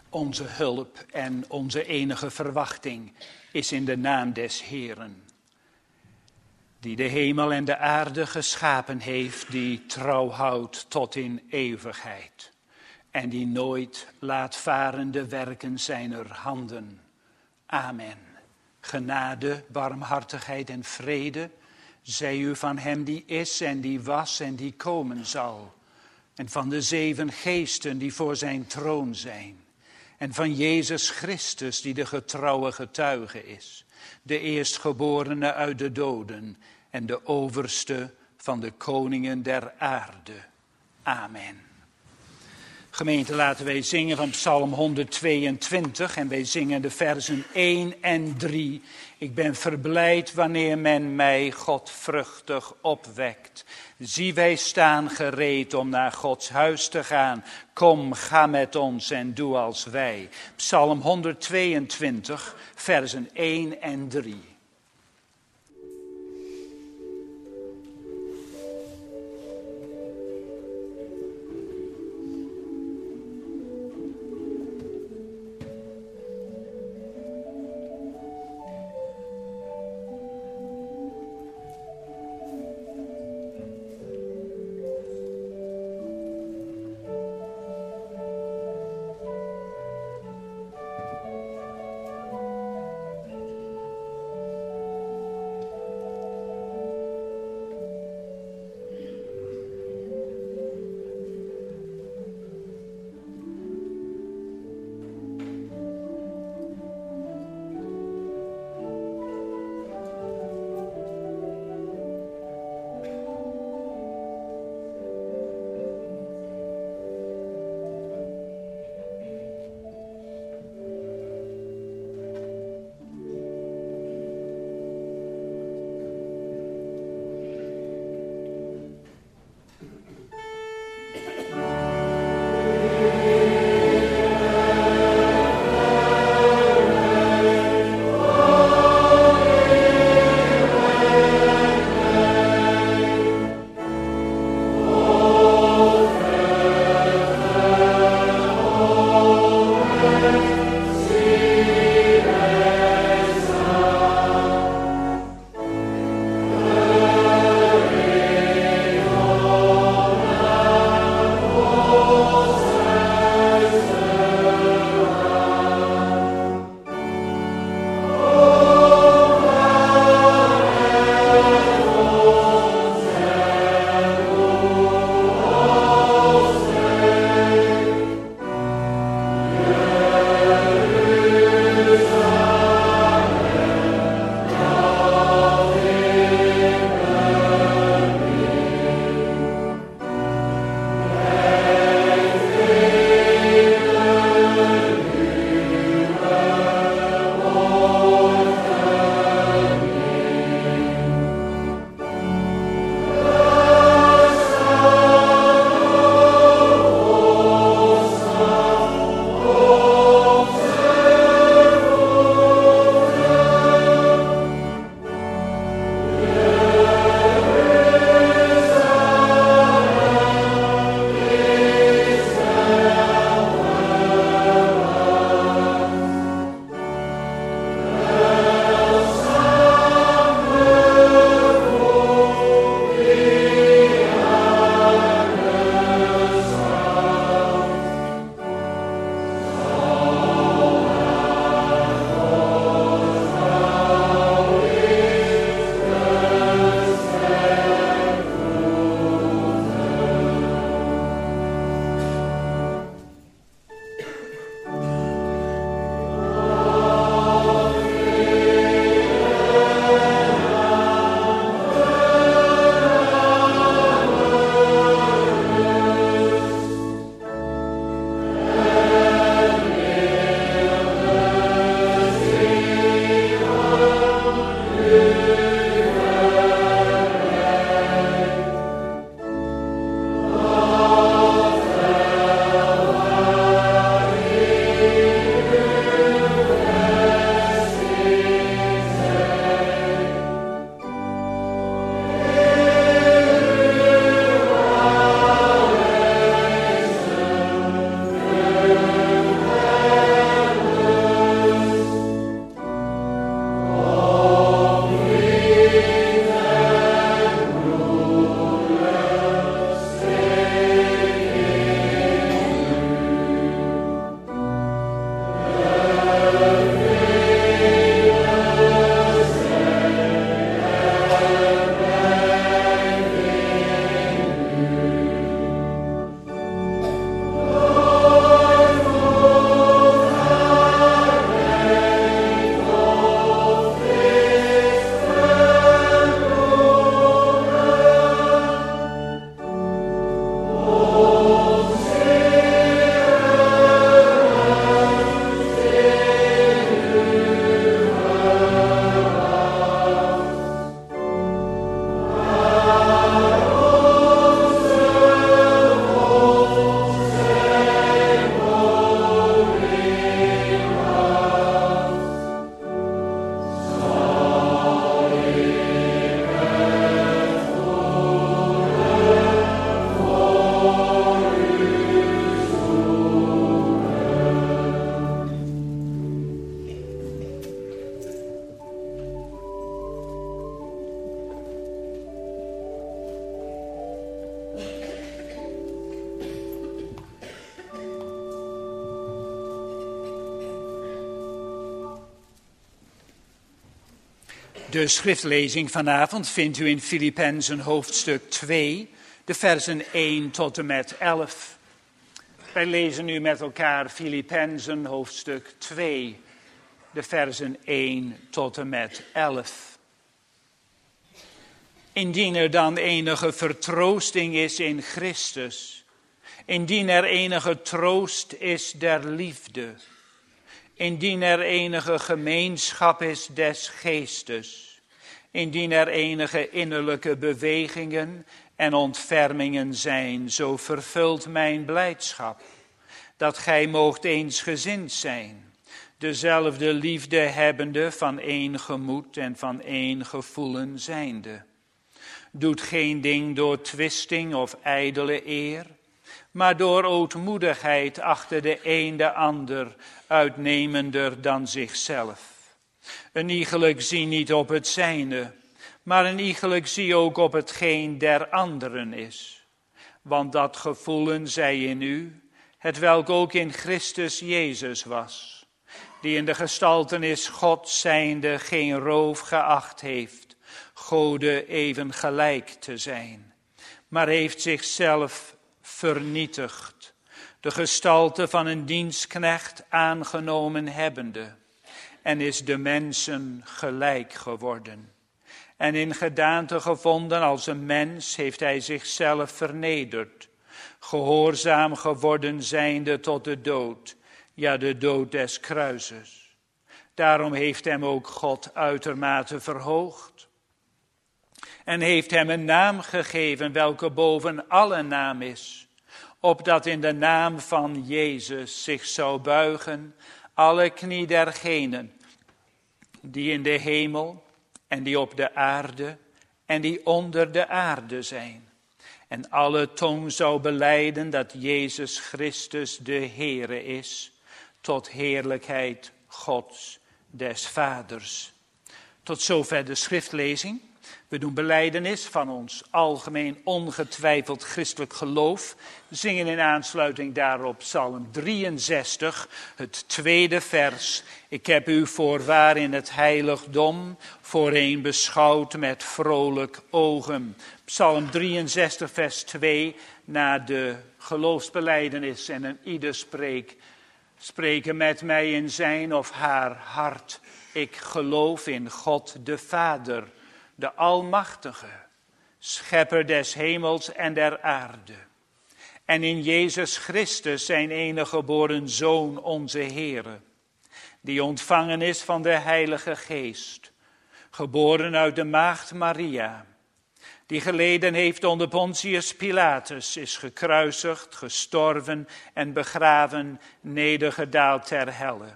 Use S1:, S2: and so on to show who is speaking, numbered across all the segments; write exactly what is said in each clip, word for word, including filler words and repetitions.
S1: Onze hulp en onze enige verwachting is in de naam des Heeren, die de hemel en de aarde geschapen heeft, die trouw houdt tot in eeuwigheid en die nooit laat varen de werken zijner handen. Amen. Genade, barmhartigheid en vrede zij u van hem die is en die was en die komen zal, en van de zeven geesten die voor zijn troon zijn, en van Jezus Christus die de getrouwe getuige is, de eerstgeborene uit de doden en de overste van de koningen der aarde. Amen. Gemeente, laten wij zingen van Psalm honderdtweeëntwintig en wij zingen de versen één en drie. Ik ben verblijd wanneer men mij godvruchtig opwekt. Zie, wij staan gereed om naar Gods huis te gaan. Kom, ga met ons en doe als wij. Psalm honderdtweeëntwintig, versen één en drie. De schriftlezing vanavond vindt u in Filippenzen hoofdstuk twee, de versen één tot en met elf. Wij lezen nu met elkaar Filippenzen hoofdstuk twee, de versen één tot en met elf. Indien er dan enige vertroosting is in Christus, indien er enige troost is der liefde, indien er enige gemeenschap is des geestes, indien er enige innerlijke bewegingen en ontfermingen zijn, zo vervult mijn blijdschap, dat gij moogt eensgezind zijn, dezelfde liefde hebbende, van één gemoed en van één gevoelen zijnde. Doet geen ding door twisting of ijdele eer, maar door ootmoedigheid achter de een de ander, uitnemender dan zichzelf. Een iegelijk zie niet op het zijne, maar een iegelijk zie ook op hetgeen der anderen is. Want dat gevoelen zij in u, hetwelk ook in Christus Jezus was, die in de gestaltenis God zijnde geen roof geacht heeft, Gode even gelijk te zijn, maar heeft zichzelf vernietigd, de gestalte van een dienstknecht aangenomen hebbende, en is de mensen gelijk geworden. En in gedaante gevonden als een mens heeft hij zichzelf vernederd, gehoorzaam geworden zijnde tot de dood, ja de dood des kruises. Daarom heeft hem ook God uitermate verhoogd en heeft hem een naam gegeven welke boven alle naam is, opdat in de naam van Jezus zich zou buigen alle knie dergenen die in de hemel en die op de aarde en die onder de aarde zijn. En alle tong zou belijden dat Jezus Christus de Heere is, tot heerlijkheid Gods des Vaders. Tot zover de schriftlezing. We doen belijdenis van ons algemeen ongetwijfeld christelijk geloof. We zingen in aansluiting daarop Psalm drieënzestig, het tweede vers. Ik heb u voorwaar in het heiligdom voorheen beschouwd met vrolijk ogen. Psalm drieënzestig vers twee, na de geloofsbelijdenis en een ieder spreek, spreken met mij in zijn of haar hart. Ik geloof in God de Vader, de Almachtige, schepper des hemels en der aarde. En in Jezus Christus, zijn enige geboren Zoon, onze Heere, die ontvangen is van de Heilige Geest, geboren uit de maagd Maria, die geleden heeft onder Pontius Pilatus, is gekruisigd, gestorven en begraven, nedergedaald ter helle.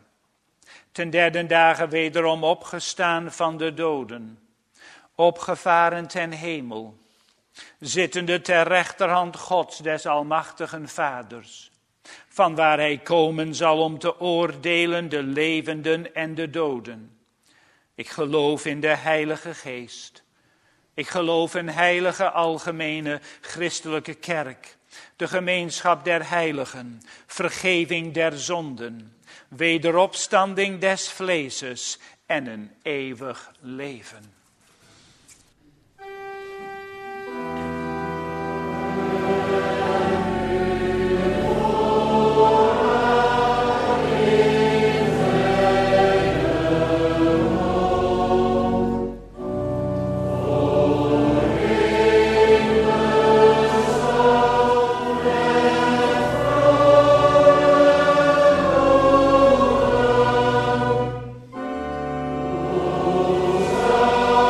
S1: Ten derde dagen wederom opgestaan van de doden, opgevaren ten hemel, zittende ter rechterhand Gods des almachtigen Vaders, vanwaar hij komen zal om te oordelen de levenden en de doden. Ik geloof in de Heilige Geest. Ik geloof in heilige algemene christelijke kerk, de gemeenschap der heiligen, vergeving der zonden, wederopstanding des vleeses en een eeuwig leven.
S2: Oh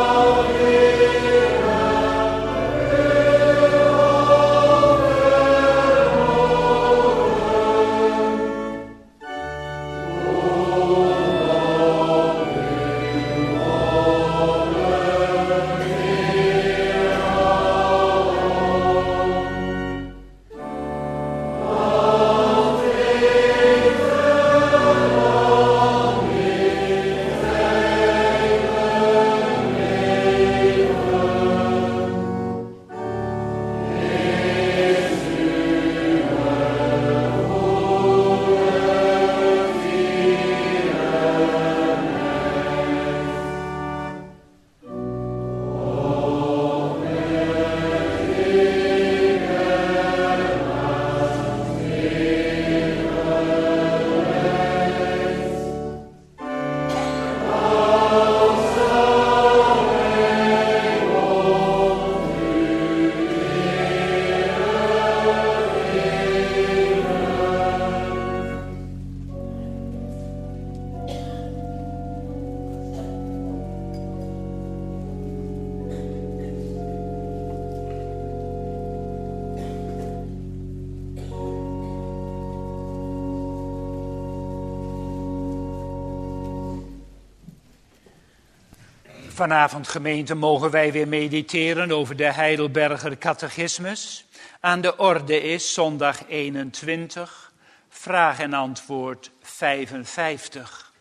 S1: Vanavond, gemeente, mogen wij weer mediteren over de Heidelberger Catechismus. Aan de orde is zondag eenentwintig, vraag en antwoord vijfenvijftig.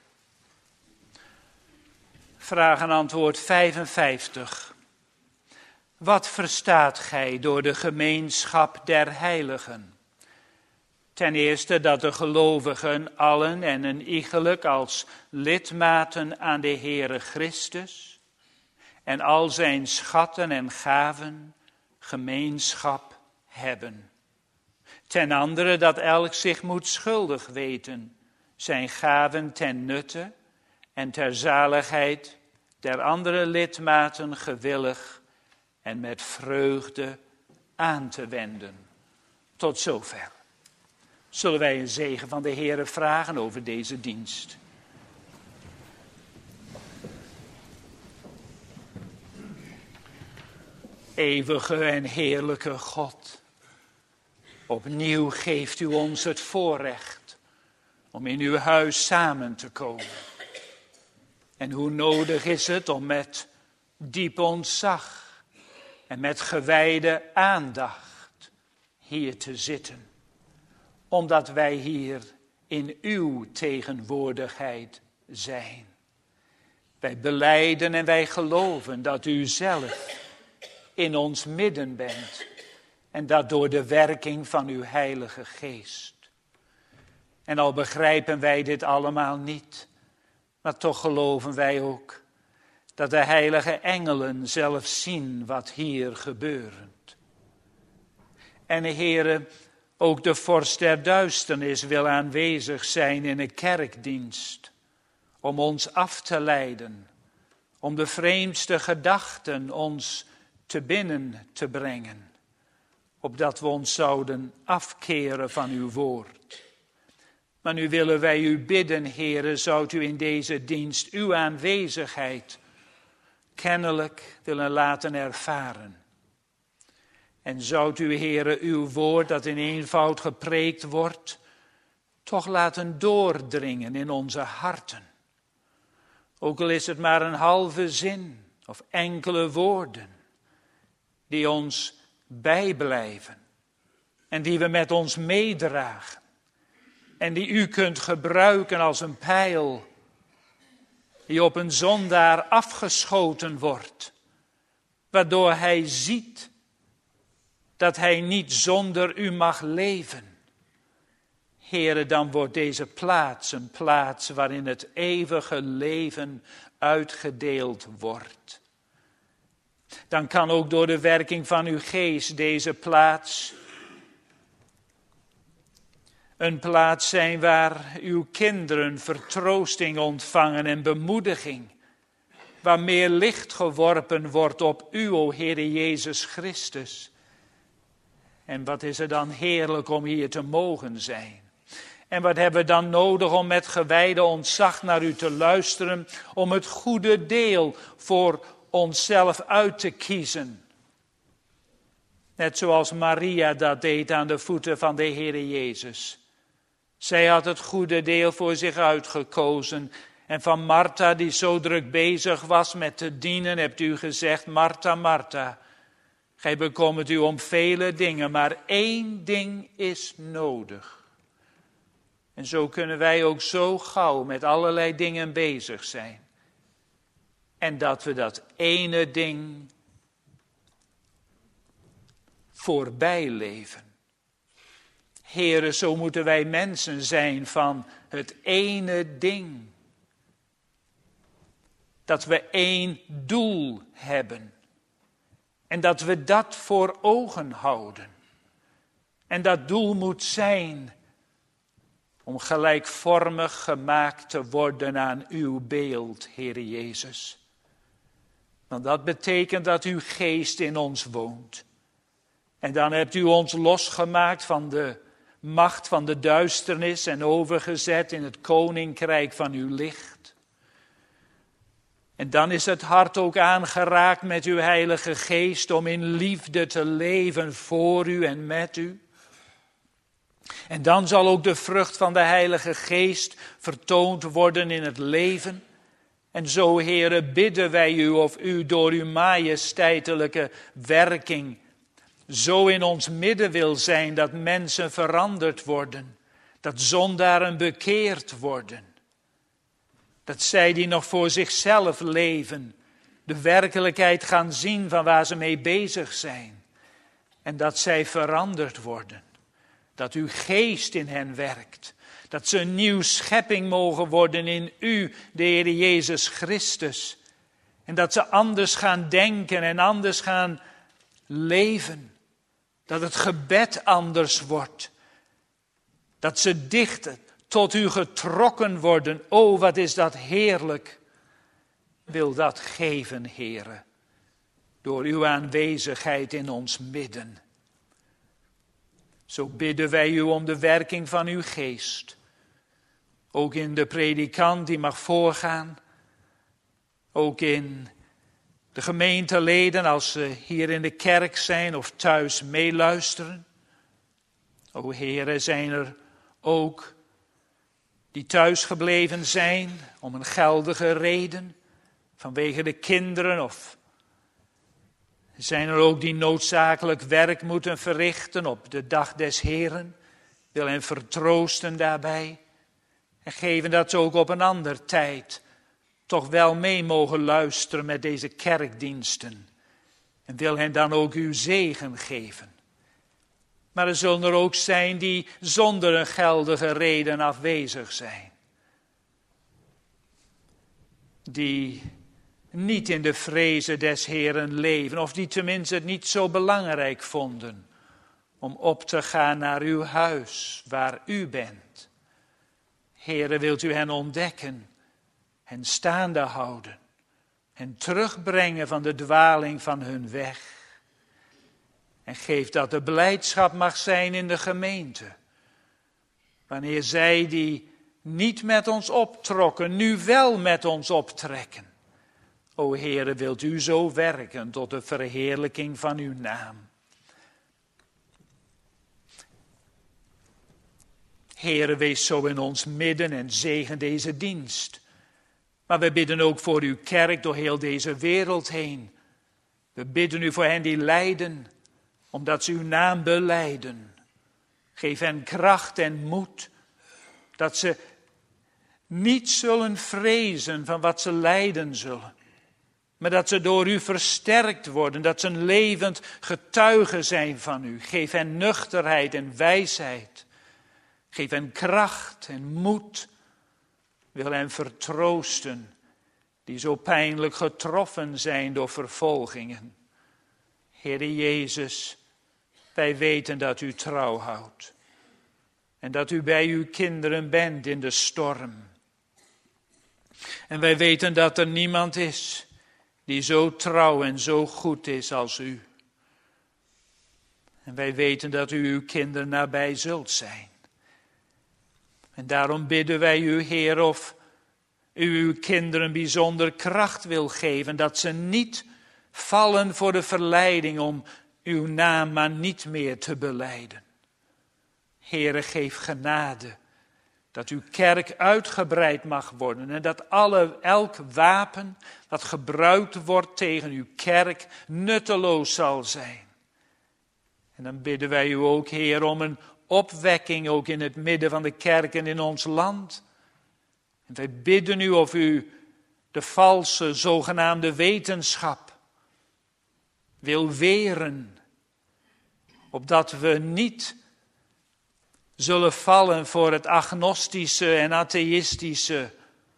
S1: Vraag en antwoord vijfenvijftig. Wat verstaat gij door de gemeenschap der heiligen? Ten eerste dat de gelovigen allen en een iegelijk als lidmaten aan de Heere Christus en al zijn schatten en gaven gemeenschap hebben. Ten andere dat elk zich moet schuldig weten, zijn gaven ten nutte en ter zaligheid der andere lidmaten gewillig en met vreugde aan te wenden. Tot zover. Zullen wij een zegen van de Heere vragen over deze dienst. Eeuwige en heerlijke God, opnieuw geeft u ons het voorrecht om in uw huis samen te komen. En hoe nodig is het om met diep ontzag en met gewijde aandacht hier te zitten. Omdat wij hier in uw tegenwoordigheid zijn. Wij belijden en wij geloven dat u zelf in ons midden bent. En dat door de werking van uw Heilige Geest. En al begrijpen wij dit allemaal niet, maar toch geloven wij ook dat de heilige engelen zelf zien wat hier gebeurt. En Heere, ook de vorst der duisternis wil aanwezig zijn in een kerkdienst, om ons af te leiden, om de vreemdste gedachten ons te binnen te brengen, opdat we ons zouden afkeren van uw woord. Maar nu willen wij u bidden, Heere, zoudt u in deze dienst uw aanwezigheid kennelijk willen laten ervaren. En zoudt u, Heere, uw woord dat in eenvoud gepreekt wordt, toch laten doordringen in onze harten. Ook al is het maar een halve zin of enkele woorden die ons bijblijven en die we met ons meedragen en die u kunt gebruiken als een pijl die op een zondaar afgeschoten wordt, waardoor hij ziet dat hij niet zonder u mag leven. Heere, dan wordt deze plaats een plaats waarin het eeuwige leven uitgedeeld wordt. Dan kan ook door de werking van uw geest deze plaats een plaats zijn waar uw kinderen vertroosting ontvangen en bemoediging. Waar meer licht geworpen wordt op u, o Heere Jezus Christus. En wat is er dan heerlijk om hier te mogen zijn. En wat hebben we dan nodig om met gewijde ontzag naar u te luisteren, om het goede deel voor onszelf uit te kiezen. Net zoals Maria dat deed aan de voeten van de Heere Jezus. Zij had het goede deel voor zich uitgekozen. En van Martha, die zo druk bezig was met te dienen, hebt u gezegd: Martha, Martha, gij bekommert u om vele dingen, maar één ding is nodig. En zo kunnen wij ook zo gauw met allerlei dingen bezig zijn. En dat we dat ene ding voorbij leven. Heere, zo moeten wij mensen zijn van het ene ding. Dat we één doel hebben. En dat we dat voor ogen houden. En dat doel moet zijn om gelijkvormig gemaakt te worden aan uw beeld, Heere Jezus. Want dat betekent dat uw geest in ons woont. En dan hebt u ons losgemaakt van de macht van de duisternis en overgezet in het koninkrijk van uw licht. En dan is het hart ook aangeraakt met uw Heilige Geest om in liefde te leven voor u en met u. En dan zal ook de vrucht van de Heilige Geest vertoond worden in het leven. En zo, Heere, bidden wij u of u door uw majesteitelijke werking zo in ons midden wil zijn dat mensen veranderd worden, dat zondaren bekeerd worden. Dat zij die nog voor zichzelf leven, de werkelijkheid gaan zien van waar ze mee bezig zijn. En dat zij veranderd worden. Dat uw geest in hen werkt. Dat ze een nieuw schepping mogen worden in u, de Heer Jezus Christus. En dat ze anders gaan denken en anders gaan leven. Dat het gebed anders wordt. Dat ze dichter tot u getrokken worden. O, wat is dat heerlijk. Wil dat geven, Heere. Door uw aanwezigheid in ons midden. Zo bidden wij u om de werking van uw geest. Ook in de predikant die mag voorgaan. Ook in de gemeenteleden als ze hier in de kerk zijn of thuis meeluisteren. O Heere, zijn er ook die thuis gebleven zijn om een geldige reden. Vanwege de kinderen of zijn er ook die noodzakelijk werk moeten verrichten op de dag des Heren. Wil hen vertroosten daarbij. En geven dat ze ook op een ander tijd toch wel mee mogen luisteren met deze kerkdiensten. En wil hen dan ook uw zegen geven. Maar er zullen er ook zijn die zonder een geldige reden afwezig zijn. Die niet in de vrezen des Heren leven, of die tenminste het niet zo belangrijk vonden om op te gaan naar uw huis, waar u bent. Heere, wilt u hen ontdekken, hen staande houden, hen terugbrengen van de dwaling van hun weg. En geef dat de blijdschap mag zijn in de gemeente, wanneer zij die niet met ons optrokken, nu wel met ons optrekken. O Heere, wilt u zo werken tot de verheerlijking van uw naam. Heere, wees zo in ons midden en zegen deze dienst. Maar we bidden ook voor uw kerk door heel deze wereld heen. We bidden u voor hen die lijden, omdat ze uw naam belijden. Geef hen kracht en moed, dat ze niet zullen vrezen van wat ze lijden zullen. Maar dat ze door u versterkt worden, dat ze een levend getuige zijn van u. Geef hen nuchterheid en wijsheid. Geef hen kracht en moed. Wil hen vertroosten, die zo pijnlijk getroffen zijn door vervolgingen. Heere Jezus, wij weten dat u trouw houdt. En dat u bij uw kinderen bent in de storm. En wij weten dat er niemand is die zo trouw en zo goed is als u. En wij weten dat u uw kinderen nabij zult zijn. En daarom bidden wij u, Heer, of u uw kinderen bijzonder kracht wil geven, dat ze niet vallen voor de verleiding om uw naam maar niet meer te belijden. Heere, geef genade, dat uw kerk uitgebreid mag worden en dat alle, elk wapen dat gebruikt wordt tegen uw kerk nutteloos zal zijn. En dan bidden wij u ook, Heer, om een opwekking ook in het midden van de kerk en in ons land. En wij bidden u of u de valse zogenaamde wetenschap wil weren, opdat we niet zullen vallen voor het agnostische en atheïstische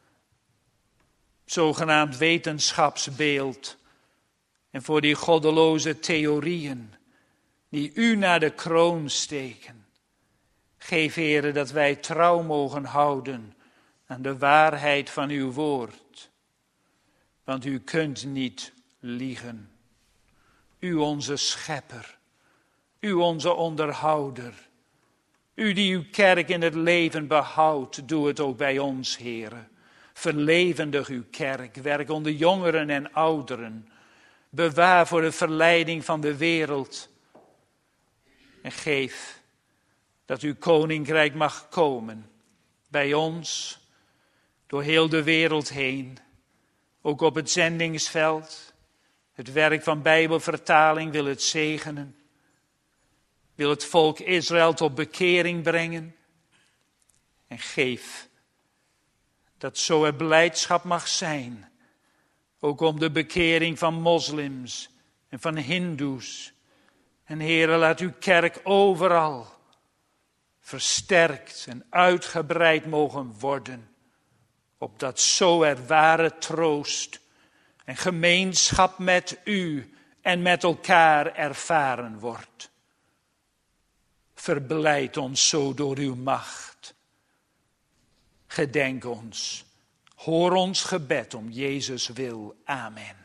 S1: zogenaamd wetenschapsbeeld en voor die goddeloze theorieën die u naar de kroon steken. Geef, Heere, dat wij trouw mogen houden aan de waarheid van uw woord. Want u kunt niet liegen. U onze schepper, u onze onderhouder. U die uw kerk in het leven behoudt, doe het ook bij ons, Heere. Verlevendig uw kerk, werk onder jongeren en ouderen. Bewaar voor de verleiding van de wereld. En geef dat uw koninkrijk mag komen bij ons, door heel de wereld heen. ook op het zendingsveld. Het werk van Bijbelvertaling wil het zegenen. Wil het volk Israël tot bekering brengen. En geef dat zo er blijdschap mag zijn. Ook om de bekering van moslims en van hindoes. En Heere, laat uw kerk overal versterkt en uitgebreid mogen worden. Opdat zo er ware troost en gemeenschap met u en met elkaar ervaren wordt. Verblijd ons zo door uw macht. Gedenk ons. Hoor ons gebed om Jezus wil. Amen.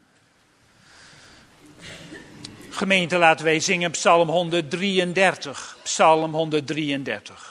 S1: Gemeente, laten wij zingen Psalm honderddrieëndertig. Psalm honderddrieëndertig.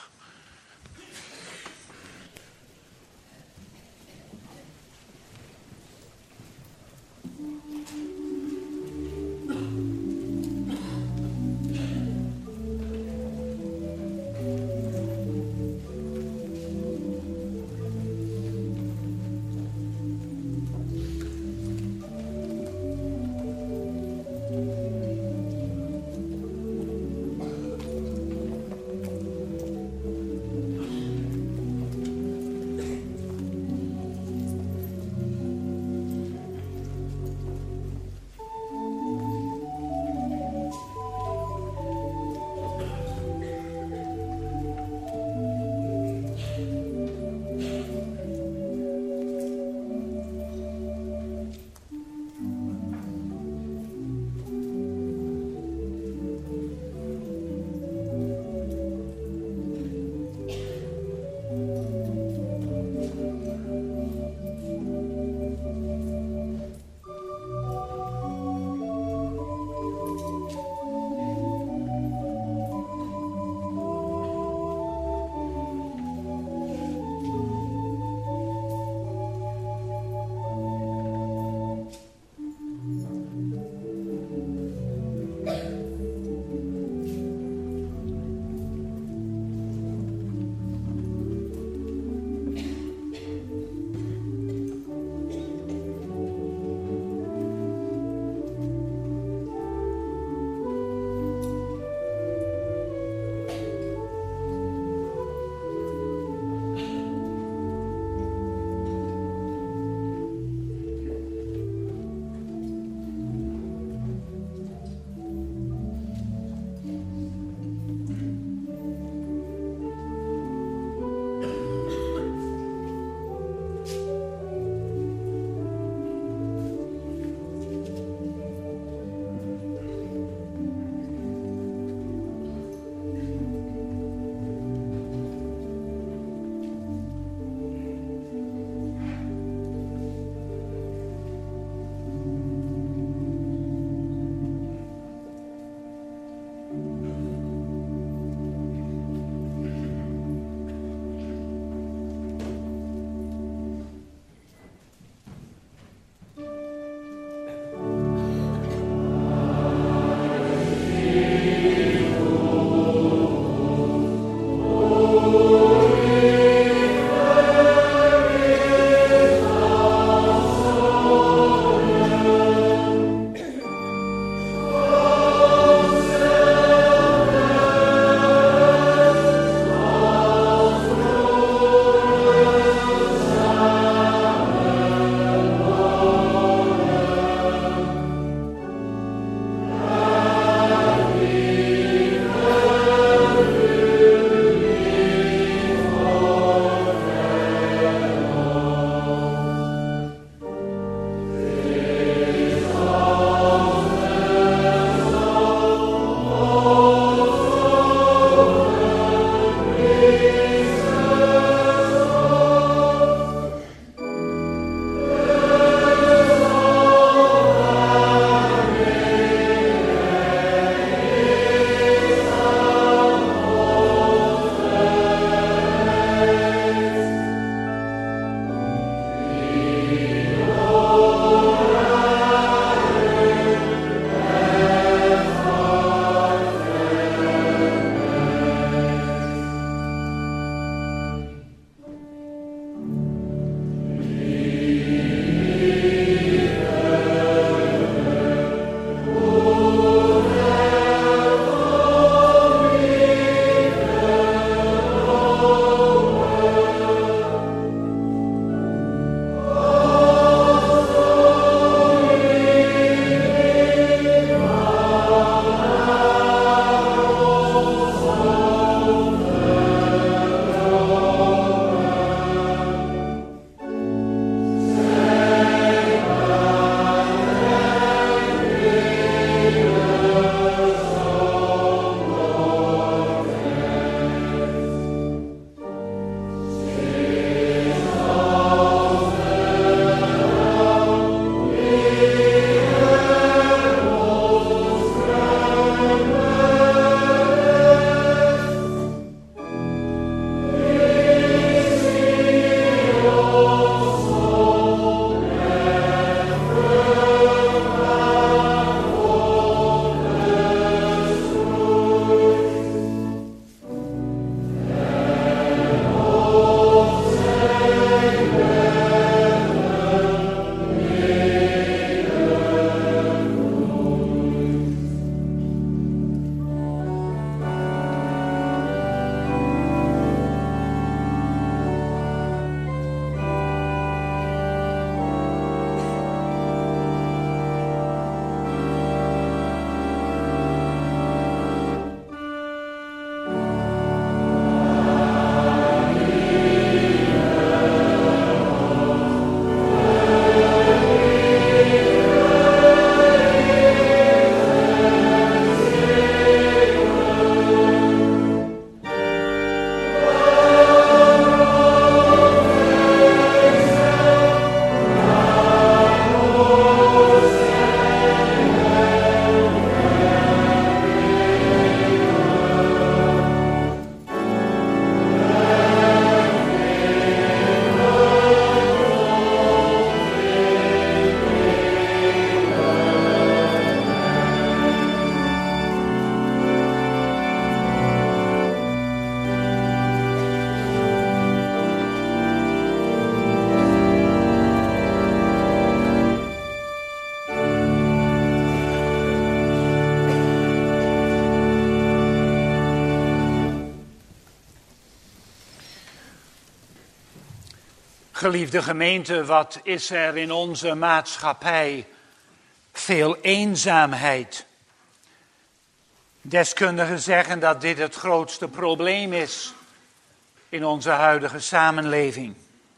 S1: Geliefde gemeente, wat is er in onze maatschappij veel eenzaamheid. Deskundigen zeggen dat dit het grootste probleem is in onze huidige samenleving.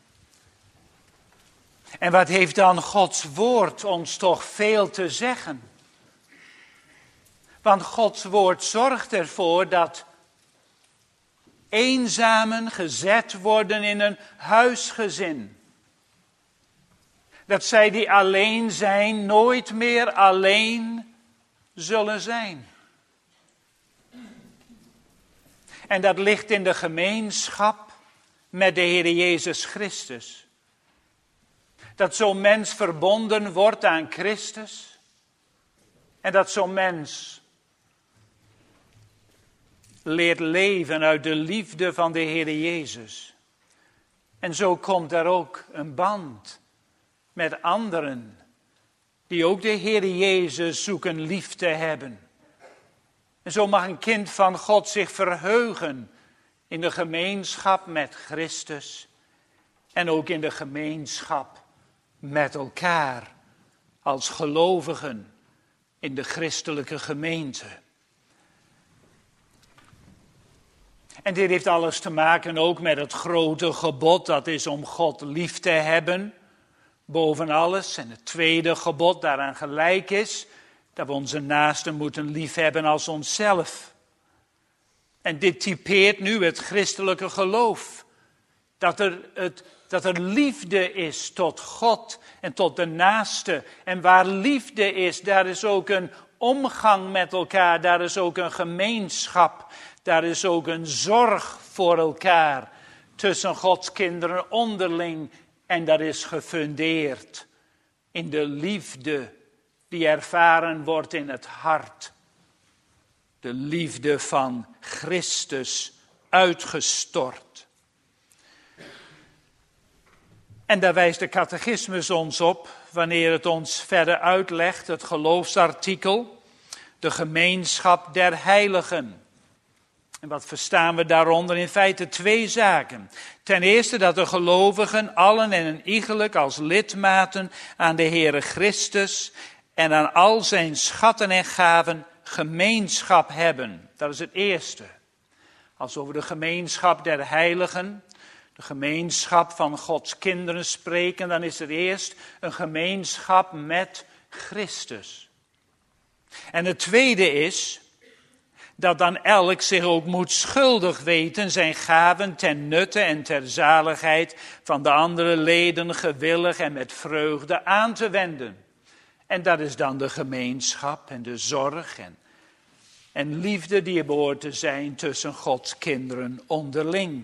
S1: En wat heeft dan Gods woord ons toch veel te zeggen? Want Gods woord zorgt ervoor dat eenzamen gezet worden in een huisgezin. Dat zij die alleen zijn, nooit meer alleen zullen zijn. En dat ligt in de gemeenschap met de Heer Jezus Christus. Dat zo'n mens verbonden wordt aan Christus. En dat zo'n mens leert leven uit de liefde van de Heer Jezus. En zo komt er ook een band met anderen die ook de Heer Jezus zoeken lief te hebben. En zo mag een kind van God zich verheugen in de gemeenschap met Christus en ook in de gemeenschap met elkaar als gelovigen in de christelijke gemeente. En dit heeft alles te maken ook met het grote gebod, dat is om God lief te hebben, boven alles. En het tweede gebod daaraan gelijk is, dat we onze naasten moeten lief hebben als onszelf. En dit typeert nu het christelijke geloof. Dat er, het, dat er liefde is tot God en tot de naaste. En waar liefde is, daar is ook een omgang met elkaar, daar is ook een gemeenschap. Daar is ook een zorg voor elkaar tussen Gods kinderen onderling. En dat is gefundeerd in de liefde die ervaren wordt in het hart. De liefde van Christus uitgestort. En daar wijst de catechismus ons op, wanneer het ons verder uitlegt, het geloofsartikel, de gemeenschap der heiligen. En wat verstaan we daaronder? In feite twee zaken. Ten eerste dat de gelovigen allen en een iegelijk als lidmaten aan de Heere Christus en aan al zijn schatten en gaven gemeenschap hebben. Dat is het eerste. Als we over de gemeenschap der heiligen, de gemeenschap van Gods kinderen spreken, dan is er eerst een gemeenschap met Christus. En het tweede is dat dan elk zich ook moet schuldig weten zijn gaven ten nutte en ter zaligheid van de andere leden gewillig en met vreugde aan te wenden. En dat is dan de gemeenschap en de zorg en, en liefde die er behoort te zijn tussen Gods kinderen onderling.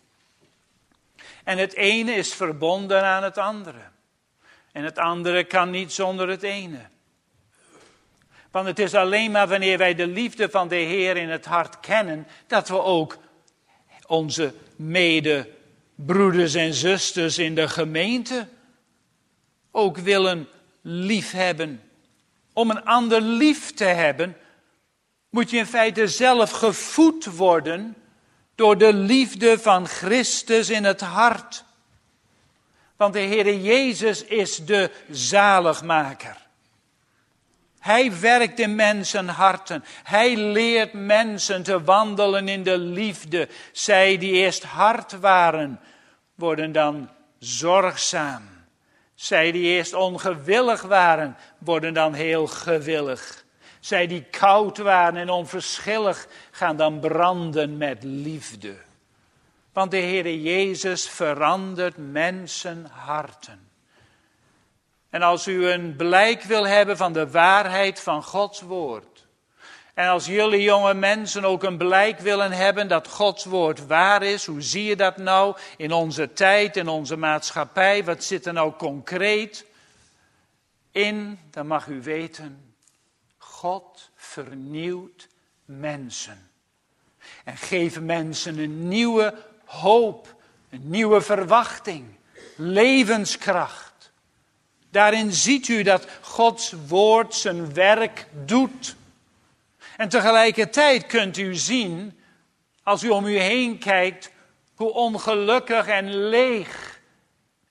S1: En het ene is verbonden aan het andere. En het andere kan niet zonder het ene. Want het is alleen maar wanneer wij de liefde van de Heer in het hart kennen, dat we ook onze medebroeders en zusters in de gemeente ook willen liefhebben. Om een ander lief te hebben, moet je in feite zelf gevoed worden door de liefde van Christus in het hart. Want de Heer Jezus is de zaligmaker. Hij werkt in mensenharten. Hij leert mensen te wandelen in de liefde. Zij die eerst hard waren, worden dan zorgzaam. Zij die eerst ongewillig waren, worden dan heel gewillig. Zij die koud waren en onverschillig, gaan dan branden met liefde. Want de Heer Jezus verandert mensenharten. En als u een blijk wil hebben van de waarheid van Gods woord. En als jullie jonge mensen ook een blijk willen hebben dat Gods woord waar is. Hoe zie je dat nou in onze tijd, in onze maatschappij? Wat zit er nou concreet in? Dan mag u weten, God vernieuwt mensen. En geeft mensen een nieuwe hoop, een nieuwe verwachting, levenskracht. Daarin ziet u dat Gods woord zijn werk doet. En tegelijkertijd kunt u zien, als u om u heen kijkt, hoe ongelukkig en leeg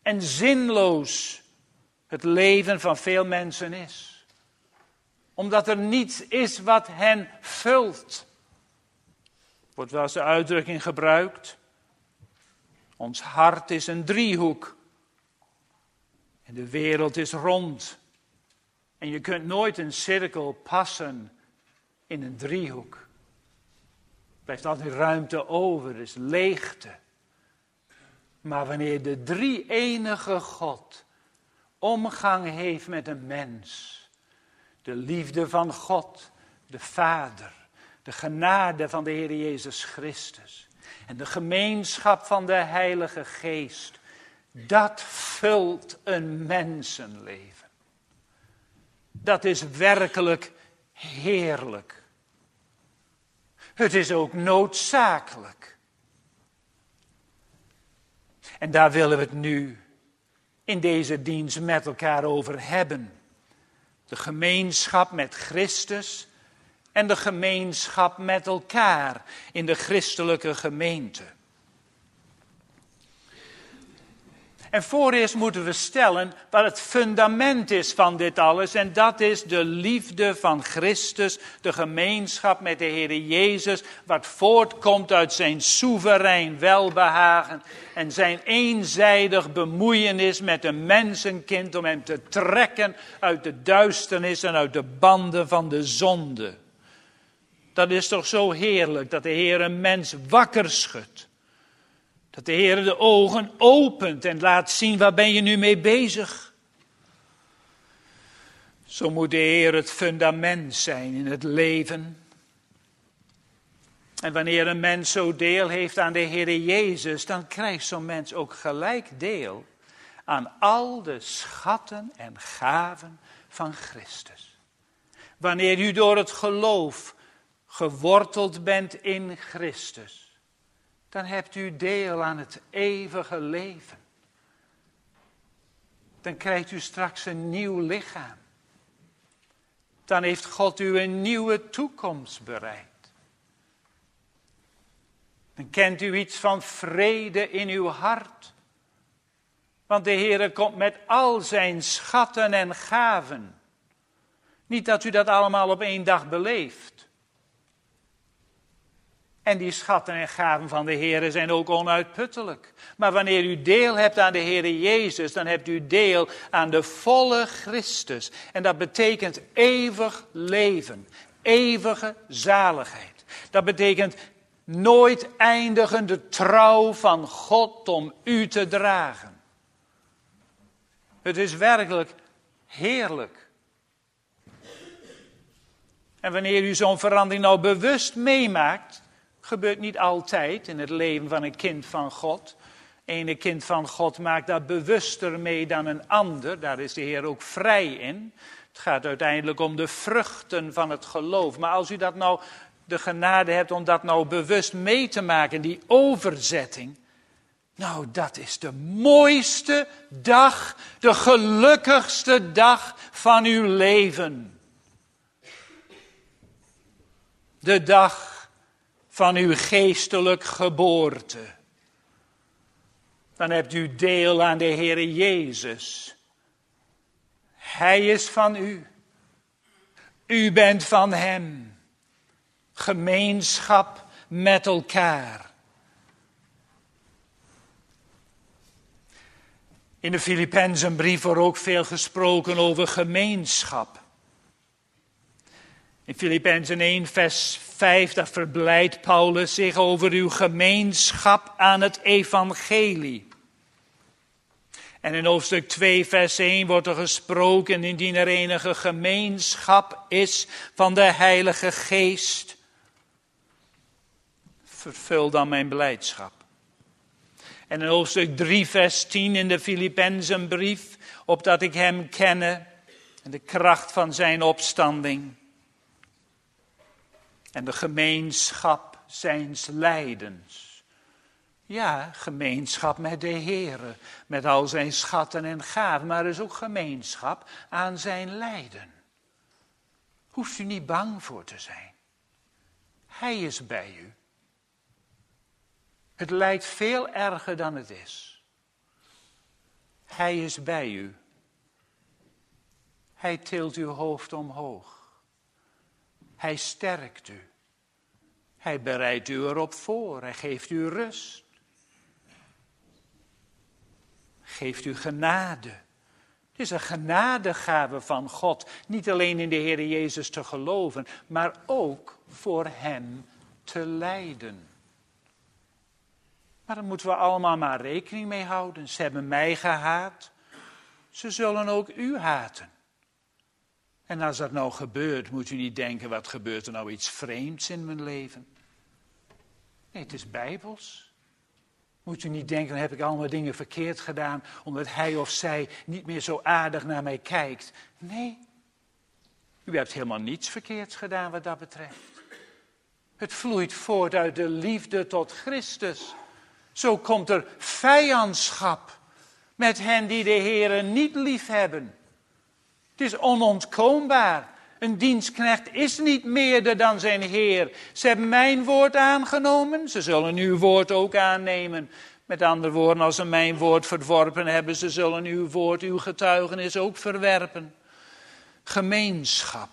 S1: en zinloos het leven van veel mensen is. Omdat er niets is wat hen vult. Wordt wel eens de uitdrukking gebruikt. Ons hart is een driehoek. En de wereld is rond. En je kunt nooit een cirkel passen in een driehoek. Er blijft altijd ruimte over, er is leegte. Maar wanneer de drie-enige God omgang heeft met een mens, de liefde van God, de Vader, de genade van de Heer Jezus Christus en de gemeenschap van de Heilige Geest, dat vult een mensenleven. Dat is werkelijk heerlijk. Het is ook noodzakelijk. En daar willen we het nu in deze dienst met elkaar over hebben. De gemeenschap met Christus en de gemeenschap met elkaar in de christelijke gemeente. En vooreerst moeten we stellen wat het fundament is van dit alles. En dat is de liefde van Christus, de gemeenschap met de Heer Jezus. Wat voortkomt uit zijn soeverein welbehagen. En zijn eenzijdig bemoeienis met een mensenkind om hem te trekken uit de duisternis en uit de banden van de zonde. Dat is toch zo heerlijk dat de Heer een mens wakker schudt. Dat de Heer de ogen opent en laat zien, waar ben je nu mee bezig? Zo moet de Heer het fundament zijn in het leven. En wanneer een mens zo deel heeft aan de Heer Jezus, dan krijgt zo'n mens ook gelijk deel aan al de schatten en gaven van Christus. Wanneer u door het geloof geworteld bent in Christus, dan hebt u deel aan het eeuwige leven. Dan krijgt u straks een nieuw lichaam. Dan heeft God u een nieuwe toekomst bereid. Dan kent u iets van vrede in uw hart. Want de Heer komt met al zijn schatten en gaven. Niet dat u dat allemaal op één dag beleeft. En die schatten en gaven van de Heer zijn ook onuitputtelijk. Maar wanneer u deel hebt aan de Heer Jezus, dan hebt u deel aan de volle Christus. En dat betekent eeuwig leven, eeuwige zaligheid. Dat betekent nooit eindigende trouw van God om u te dragen. Het is werkelijk heerlijk. En wanneer u zo'n verandering nou bewust meemaakt, gebeurt niet altijd in het leven van een kind van God. Ene kind van God maakt dat bewuster mee dan een ander. Daar is de Heer ook vrij in. Het gaat uiteindelijk om de vruchten van het geloof. Maar als u dat nou de genade hebt om dat nou bewust mee te maken, die overzetting. Nou, dat is de mooiste dag, de gelukkigste dag van uw leven. De dag van uw geestelijk geboorte. Dan hebt u deel aan de Heer Jezus. Hij is van u. U bent van hem. Gemeenschap met elkaar. In de Filippenzenbrief wordt ook veel gesproken over gemeenschap. In Filippenzen één vers vijf, daar verblijdt Paulus zich over uw gemeenschap aan het evangelie. En in hoofdstuk twee vers één wordt er gesproken, indien er enige gemeenschap is van de Heilige Geest, vervul dan mijn blijdschap. En in hoofdstuk drie vers tien in de Filippenzenbrief, opdat ik hem kenne en de kracht van zijn opstanding. En de gemeenschap zijns lijdens. Ja, gemeenschap met de Heere, met al zijn schatten en gaven. Maar er is ook gemeenschap aan zijn lijden. Hoeft u niet bang voor te zijn. Hij is bij u. Het lijkt veel erger dan het is. Hij is bij u. Hij tilt uw hoofd omhoog. Hij sterkt u. Hij bereidt u erop voor. Hij geeft u rust. Geeft u genade. Het is een genadegave van God. Niet alleen in de Heer Jezus te geloven, maar ook voor hem te lijden. Maar daar moeten we allemaal maar rekening mee houden. Ze hebben mij gehaat. Ze zullen ook u haten. En als dat nou gebeurt, moet u niet denken, wat gebeurt er nou iets vreemds in mijn leven? Nee, het is bijbels. Moet u niet denken, dan heb ik allemaal dingen verkeerd gedaan, omdat hij of zij niet meer zo aardig naar mij kijkt. Nee, u hebt helemaal niets verkeerds gedaan wat dat betreft. Het vloeit voort uit de liefde tot Christus. Zo komt er vijandschap met hen die de Heere niet lief hebben. Het is onontkoombaar. Een dienstknecht is niet meerder dan zijn Heer. Ze hebben mijn woord aangenomen, ze zullen uw woord ook aannemen. Met andere woorden, als ze mijn woord verworpen hebben, ze zullen uw woord, uw getuigenis ook verwerpen. Gemeenschap.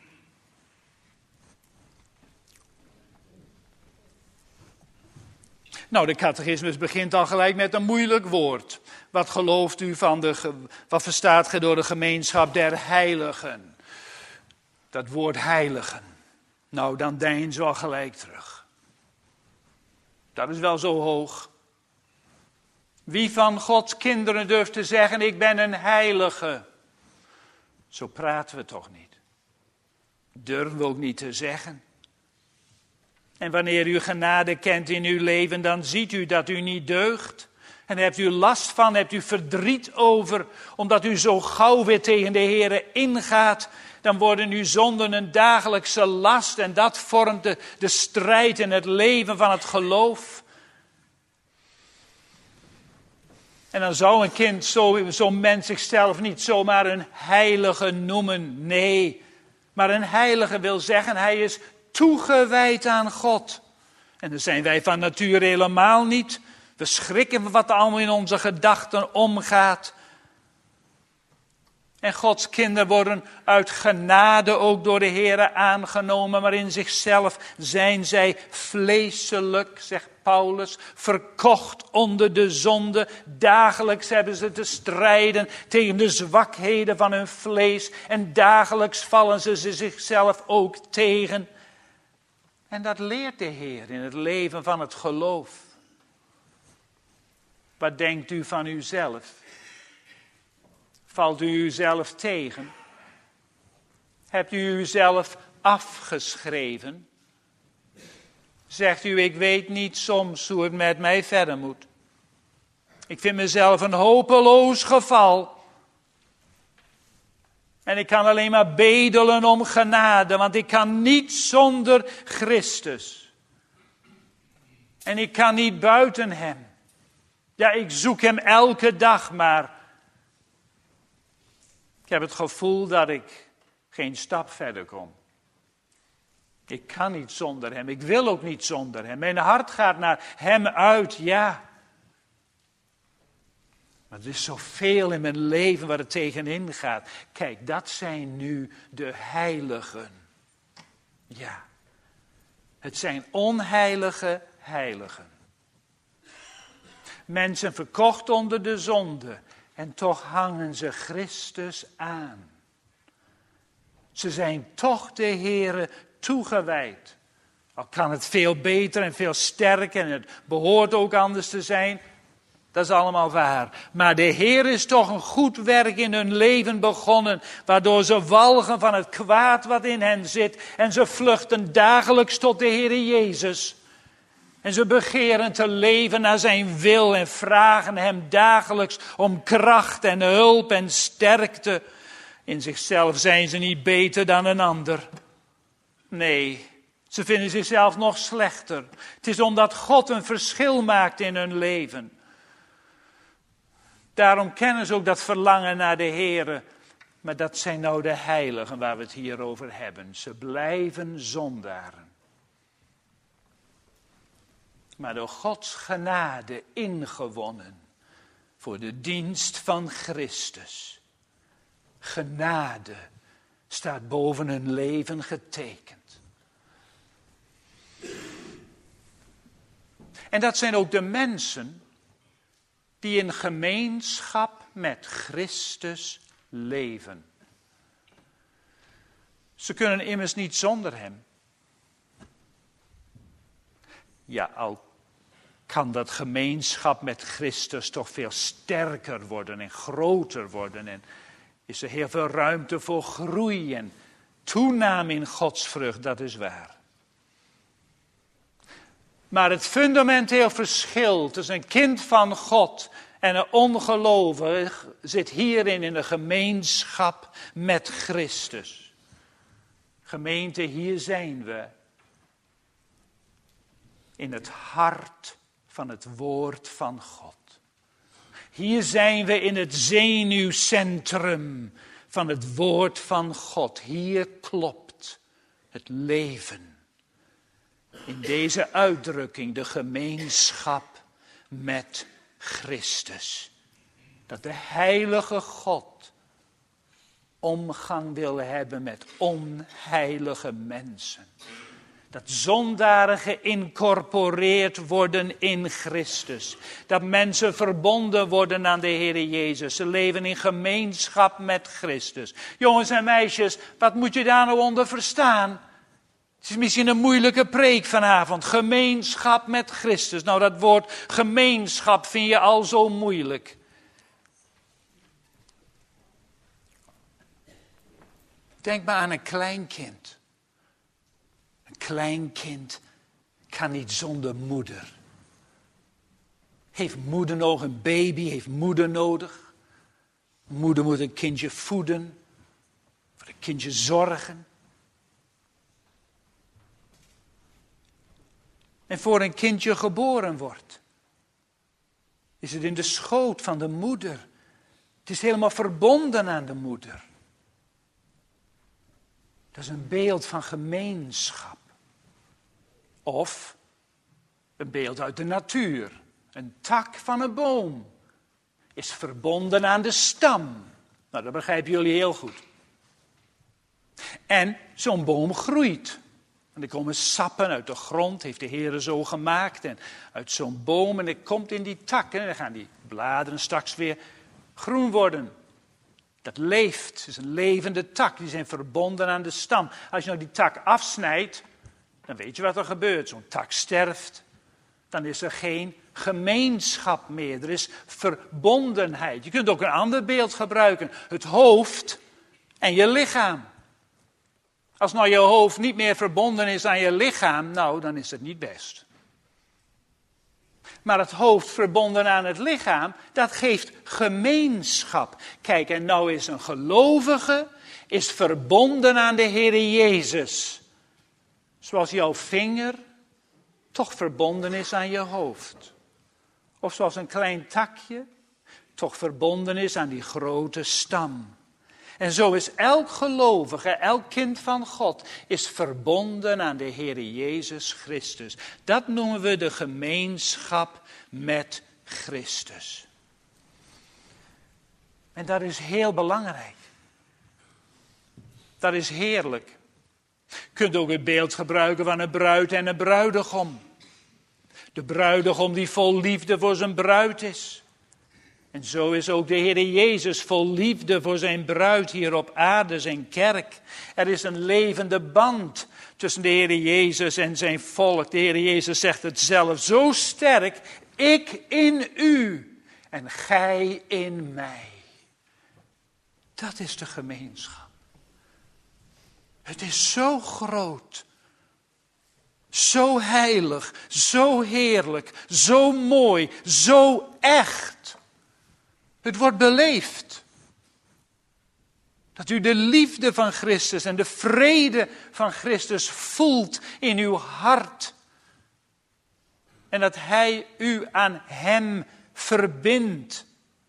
S1: Nou, de catechismus begint al gelijk met een moeilijk woord. Wat gelooft u van de, wat verstaat gij door de gemeenschap der heiligen? Dat woord heiligen. Nou, dan deinzen ze al gelijk terug. Dat is wel zo hoog. Wie van Gods kinderen durft te zeggen, ik ben een heilige? Zo praten we toch niet. Durven we ook niet te zeggen. En wanneer u genade kent in uw leven, dan ziet u dat u niet deugt. En daar hebt u last van, hebt u verdriet over, omdat u zo gauw weer tegen de Heere ingaat. Dan worden uw zonden een dagelijkse last en dat vormt de, de strijd in het leven van het geloof. En dan zou een kind, zo, zo'n mens zichzelf niet zomaar een heilige noemen. Nee, maar een heilige wil zeggen, hij is toegewijd aan God. En dan zijn wij van nature helemaal niet. We schrikken van wat er allemaal in onze gedachten omgaat. En Gods kinderen worden uit genade ook door de Heere aangenomen. Maar in zichzelf zijn zij vleeselijk, zegt Paulus, verkocht onder de zonde. Dagelijks hebben ze te strijden tegen de zwakheden van hun vlees. En dagelijks vallen ze zichzelf ook tegen. En dat leert de Heer in het leven van het geloof. Wat denkt u van uzelf? Valt u uzelf tegen? Hebt u uzelf afgeschreven? Zegt u, ik weet niet soms hoe het met mij verder moet. Ik vind mezelf een hopeloos geval. En ik kan alleen maar bedelen om genade, want ik kan niet zonder Christus. En ik kan niet buiten hem. Ja, ik zoek hem elke dag, maar ik heb het gevoel dat ik geen stap verder kom. Ik kan niet zonder hem, ik wil ook niet zonder hem. Mijn hart gaat naar hem uit, ja. Maar er is zoveel in mijn leven waar het tegenin gaat. Kijk, dat zijn nu de heiligen. Ja, het zijn onheilige heiligen. Mensen verkocht onder de zonde. En toch hangen ze Christus aan. Ze zijn toch de Heere toegewijd. Al kan het veel beter en veel sterker en het behoort ook anders te zijn. Dat is allemaal waar. Maar de Heer is toch een goed werk in hun leven begonnen. Waardoor ze walgen van het kwaad wat in hen zit. En ze vluchten dagelijks tot de Heere Jezus. En ze begeren te leven naar zijn wil en vragen hem dagelijks om kracht en hulp en sterkte. In zichzelf zijn ze niet beter dan een ander. Nee, ze vinden zichzelf nog slechter. Het is omdat God een verschil maakt in hun leven. Daarom kennen ze ook dat verlangen naar de Heere. Maar dat zijn nou de heiligen waar we het hier over hebben. Ze blijven zondaren. Maar door Gods genade ingewonnen. voor de dienst van Christus. Genade staat boven hun leven getekend. En dat zijn ook de mensen die in gemeenschap met Christus leven. Ze kunnen immers niet zonder hem. Ja, al kan dat gemeenschap met Christus toch veel sterker worden en groter worden. En is er heel veel ruimte voor groei en toename in godsvrucht, dat is waar. Maar het fundamenteel verschil tussen een kind van God en een ongelovige zit hierin in de gemeenschap met Christus. Gemeente, hier zijn we. In het hart van het woord van God. Hier zijn we in het zenuwcentrum van het woord van God. Hier klopt het leven. In deze uitdrukking de gemeenschap met Christus. Dat de heilige God omgang wil hebben met onheilige mensen. Dat zondaren geïncorporeerd worden in Christus. Dat mensen verbonden worden aan de Heer Jezus. Ze leven in gemeenschap met Christus. Jongens en meisjes, wat moet je daar nou onder verstaan? Het is misschien een moeilijke preek vanavond. Gemeenschap met Christus. Nou, dat woord gemeenschap vind je al zo moeilijk. Denk maar aan een klein kind. Een klein kind kan niet zonder moeder. Heeft moeder nog een baby, heeft moeder nodig. Moeder moet een kindje voeden, voor een kindje zorgen. En voor een kindje geboren wordt, is het in de schoot van de moeder. Het is helemaal verbonden aan de moeder. Dat is een beeld van gemeenschap. Of een beeld uit de natuur. Een tak van een boom is verbonden aan de stam. Nou, dat begrijpen jullie heel goed. En zo'n boom groeit. En er komen sappen uit de grond, heeft de Heer zo gemaakt. En uit zo'n boom, en het komt in die tak. En dan gaan die bladeren straks weer groen worden. Dat leeft, het is een levende tak, die zijn verbonden aan de stam. Als je nou die tak afsnijdt, dan weet je wat er gebeurt. Zo'n tak sterft, dan is er geen gemeenschap meer. Er is verbondenheid. Je kunt ook een ander beeld gebruiken. Het hoofd en je lichaam. Als nou je hoofd niet meer verbonden is aan je lichaam, nou, dan is het niet best. Maar het hoofd verbonden aan het lichaam, dat geeft gemeenschap. Kijk, en nou is een gelovige, is verbonden aan de Heer Jezus. Zoals jouw vinger toch verbonden is aan je hoofd. Of zoals een klein takje toch verbonden is aan die grote stam. En zo is elk gelovige, elk kind van God, is verbonden aan de Heer Jezus Christus. Dat noemen we de gemeenschap met Christus. En dat is heel belangrijk. Dat is heerlijk. Je kunt ook het beeld gebruiken van een bruid en een bruidegom. De bruidegom die vol liefde voor zijn bruid is. En zo is ook de Heer Jezus vol liefde voor zijn bruid hier op aarde, zijn kerk. Er is een levende band tussen de Heer Jezus en zijn volk. De Heer Jezus zegt het zelf zo sterk. Ik in u en gij in mij. Dat is de gemeenschap. Het is zo groot. Zo heilig, zo heerlijk, zo mooi, zo echt. Het wordt beleefd. Dat u de liefde van Christus en de vrede van Christus voelt in uw hart. En dat hij u aan hem verbindt.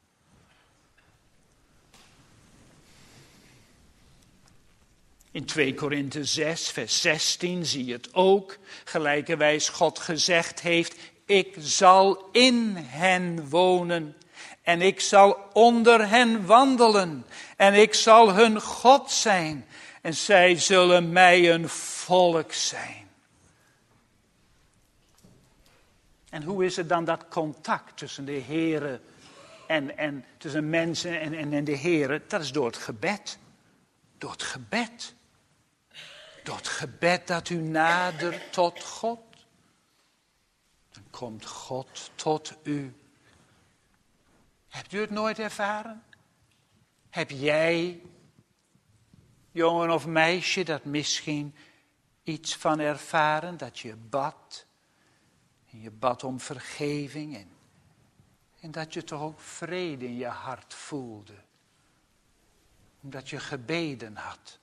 S1: In twee Korinthe zes, vers zestien zie je het ook. Gelijkerwijs God gezegd heeft, ik zal in hen wonen En ik zal onder hen wandelen. En ik zal hun God zijn. En zij zullen mij een volk zijn. En hoe is het dan dat contact tussen de Here en, en tussen mensen en, en, en de Here? Dat is door het gebed. Door het gebed. Door het gebed dat u nadert tot God. Dan komt God tot u. Hebt u het nooit ervaren? Heb jij, jongen of meisje, dat misschien iets van ervaren? Dat je bad. En je bad om vergeving. En, en dat je toch ook vrede in je hart voelde. Omdat je gebeden had.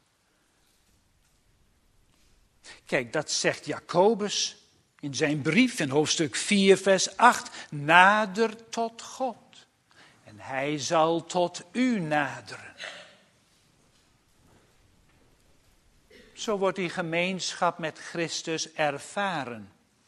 S1: Kijk, dat zegt Jacobus in zijn brief in hoofdstuk vier, vers acht. Nader tot God. En hij zal tot u naderen. Zo wordt die gemeenschap met Christus ervaren.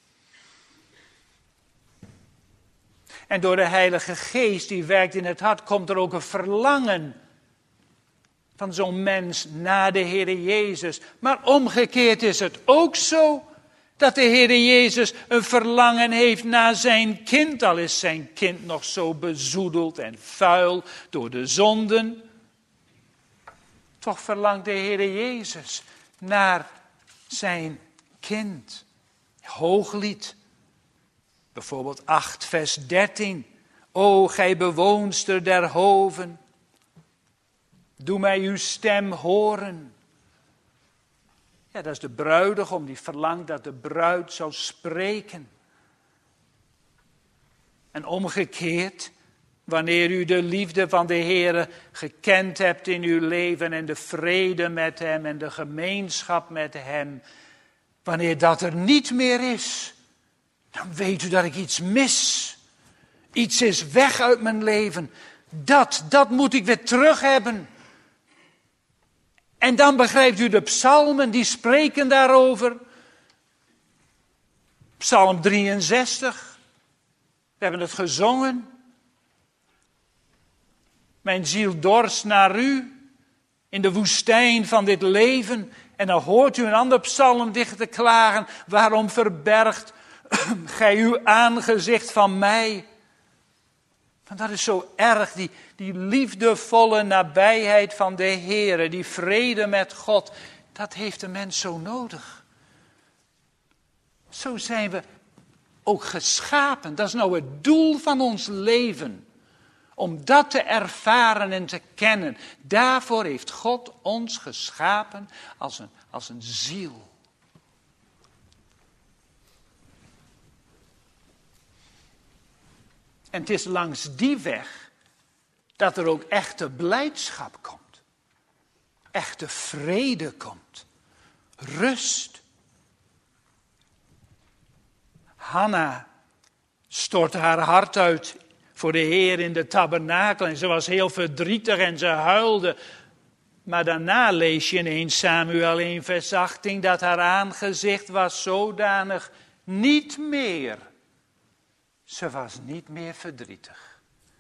S1: En door de Heilige Geest die werkt in het hart, komt er ook een verlangen van zo'n mens naar de Heere Jezus. Maar omgekeerd is het ook zo dat de Heere Jezus een verlangen heeft naar zijn kind. Al is zijn kind nog zo bezoedeld en vuil door de zonden. Toch verlangt de Heere Jezus naar zijn kind. Hooglied. Bijvoorbeeld acht vers dertien. O gij bewoonster der hoven. Doe mij uw stem horen. Ja, dat is de bruidegom die verlangt dat de bruid zou spreken. En omgekeerd, wanneer u de liefde van de Heere gekend hebt in uw leven en de vrede met hem en de gemeenschap met hem, wanneer dat er niet meer is, dan weet u dat ik iets mis. Iets is weg uit mijn leven. Dat, dat moet ik weer terug hebben. En dan begrijpt u de psalmen, die spreken daarover. Psalm drieënzestig. We hebben het gezongen. Mijn ziel dorst naar u in de woestijn van dit leven. En dan hoort u een ander psalmdichter klagen. Waarom verbergt gij uw aangezicht van mij? Want dat is zo erg, die, die liefdevolle nabijheid van de Heere, die vrede met God, dat heeft de mens zo nodig. Zo zijn we ook geschapen. Dat is nou het doel van ons leven. Om dat te ervaren en te kennen. Daarvoor heeft God ons geschapen als een, als een ziel. En het is langs die weg dat er ook echte blijdschap komt. Echte vrede komt. Rust. Hanna stortte haar hart uit voor de Heer in de tabernakel. En ze was heel verdrietig en ze huilde. Maar daarna lees je in eerste Samuel één vers achttien dat haar aangezicht was zodanig niet meer. Ze was niet meer verdrietig.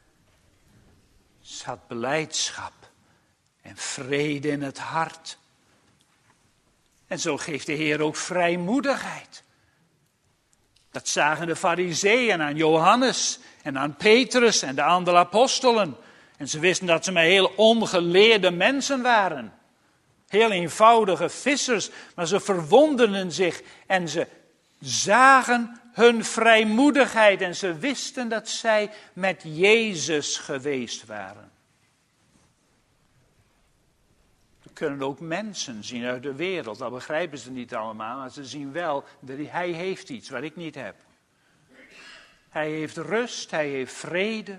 S1: Ze had blijdschap en vrede in het hart. En zo geeft de Heer ook vrijmoedigheid. Dat zagen de Farizeeën aan Johannes en aan Petrus en de andere apostelen. En ze wisten dat ze maar heel ongeleerde mensen waren. Heel eenvoudige vissers, maar ze verwonderden zich en ze zagen hun vrijmoedigheid en ze wisten dat zij met Jezus geweest waren. We kunnen ook mensen zien uit de wereld, dat begrijpen ze niet allemaal, maar ze zien wel dat hij heeft iets wat ik niet heb. Hij heeft rust, hij heeft vrede.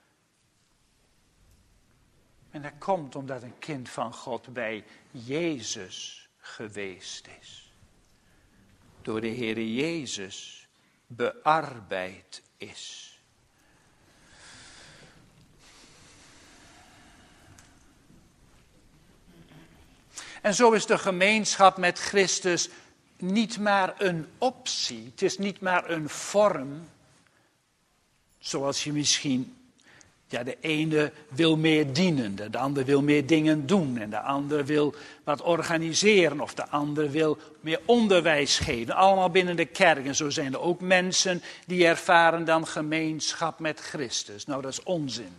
S1: En dat komt omdat een kind van God bij Jezus geweest is. Door de Heere Jezus bearbeid is. En zo is de gemeenschap met Christus niet maar een optie. Het is niet maar een vorm. Zoals je misschien Ja, de ene wil meer dienen, de ander wil meer dingen doen en de ander wil wat organiseren of de ander wil meer onderwijs geven. Allemaal binnen de kerk. En zo zijn er ook mensen die ervaren dan gemeenschap met Christus. Nou, dat is onzin.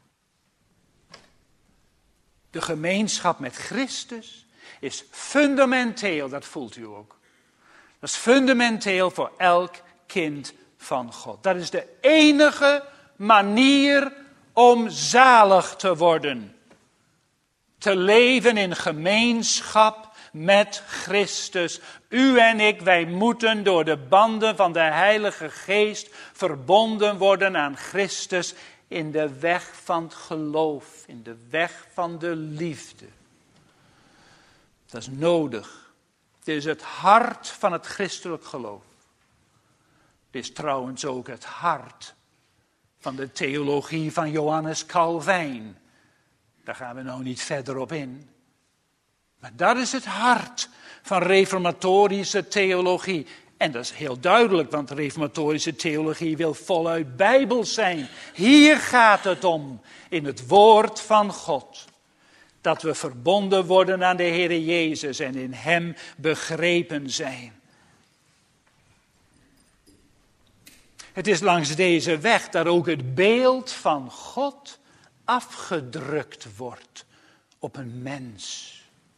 S1: De gemeenschap met Christus is fundamenteel, dat voelt u ook. Dat is fundamenteel voor elk kind van God. Dat is de enige manier om zalig te worden. Te leven in gemeenschap met Christus. U en ik, wij moeten door de banden van de Heilige Geest verbonden worden aan Christus in de weg van het geloof, in de weg van de liefde. Dat is nodig. Dit is het hart van het christelijk geloof. Dit is trouwens ook het hart van de theologie van Johannes Calvijn. Daar gaan we nou niet verder op in. Maar dat is het hart van reformatorische theologie. En dat is heel duidelijk, want reformatorische theologie wil voluit bijbels zijn. Hier gaat het om, in het woord van God. Dat we verbonden worden aan de Heere Jezus en in hem begrepen zijn. Het is langs deze weg dat ook het beeld van God afgedrukt wordt op een mens.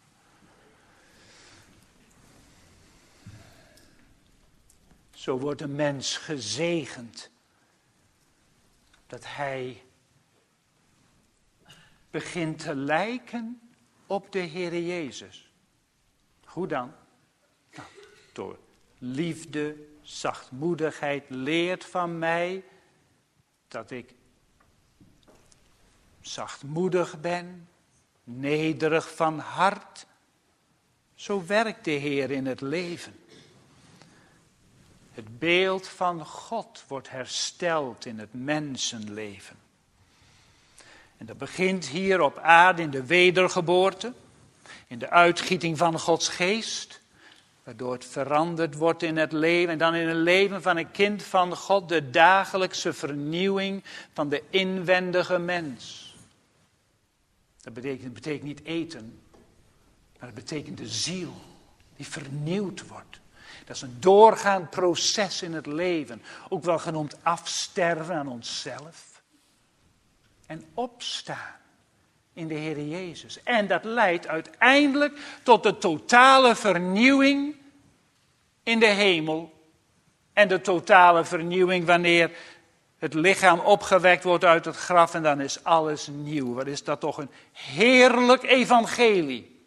S1: Zo wordt een mens gezegend dat hij begint te lijken op de Heere Jezus. Hoe dan? Nou, door liefde, zachtmoedigheid leert van mij dat ik zachtmoedig ben, nederig van hart. Zo werkt de Heer in het leven. Het beeld van God wordt hersteld in het mensenleven. En dat begint hier op aarde in de wedergeboorte, in de uitgieting van Gods geest, waardoor het veranderd wordt in het leven. En dan in het leven van een kind van God, de dagelijkse vernieuwing van de inwendige mens. Dat betekent, dat betekent niet eten, maar het betekent de ziel die vernieuwd wordt. Dat is een doorgaand proces in het leven, ook wel genoemd afsterven aan onszelf en opstaan in de Heer Jezus. En dat leidt uiteindelijk tot de totale vernieuwing in de hemel en de totale vernieuwing wanneer het lichaam opgewekt wordt uit het graf en dan is alles nieuw. Wat is dat toch een heerlijk evangelie.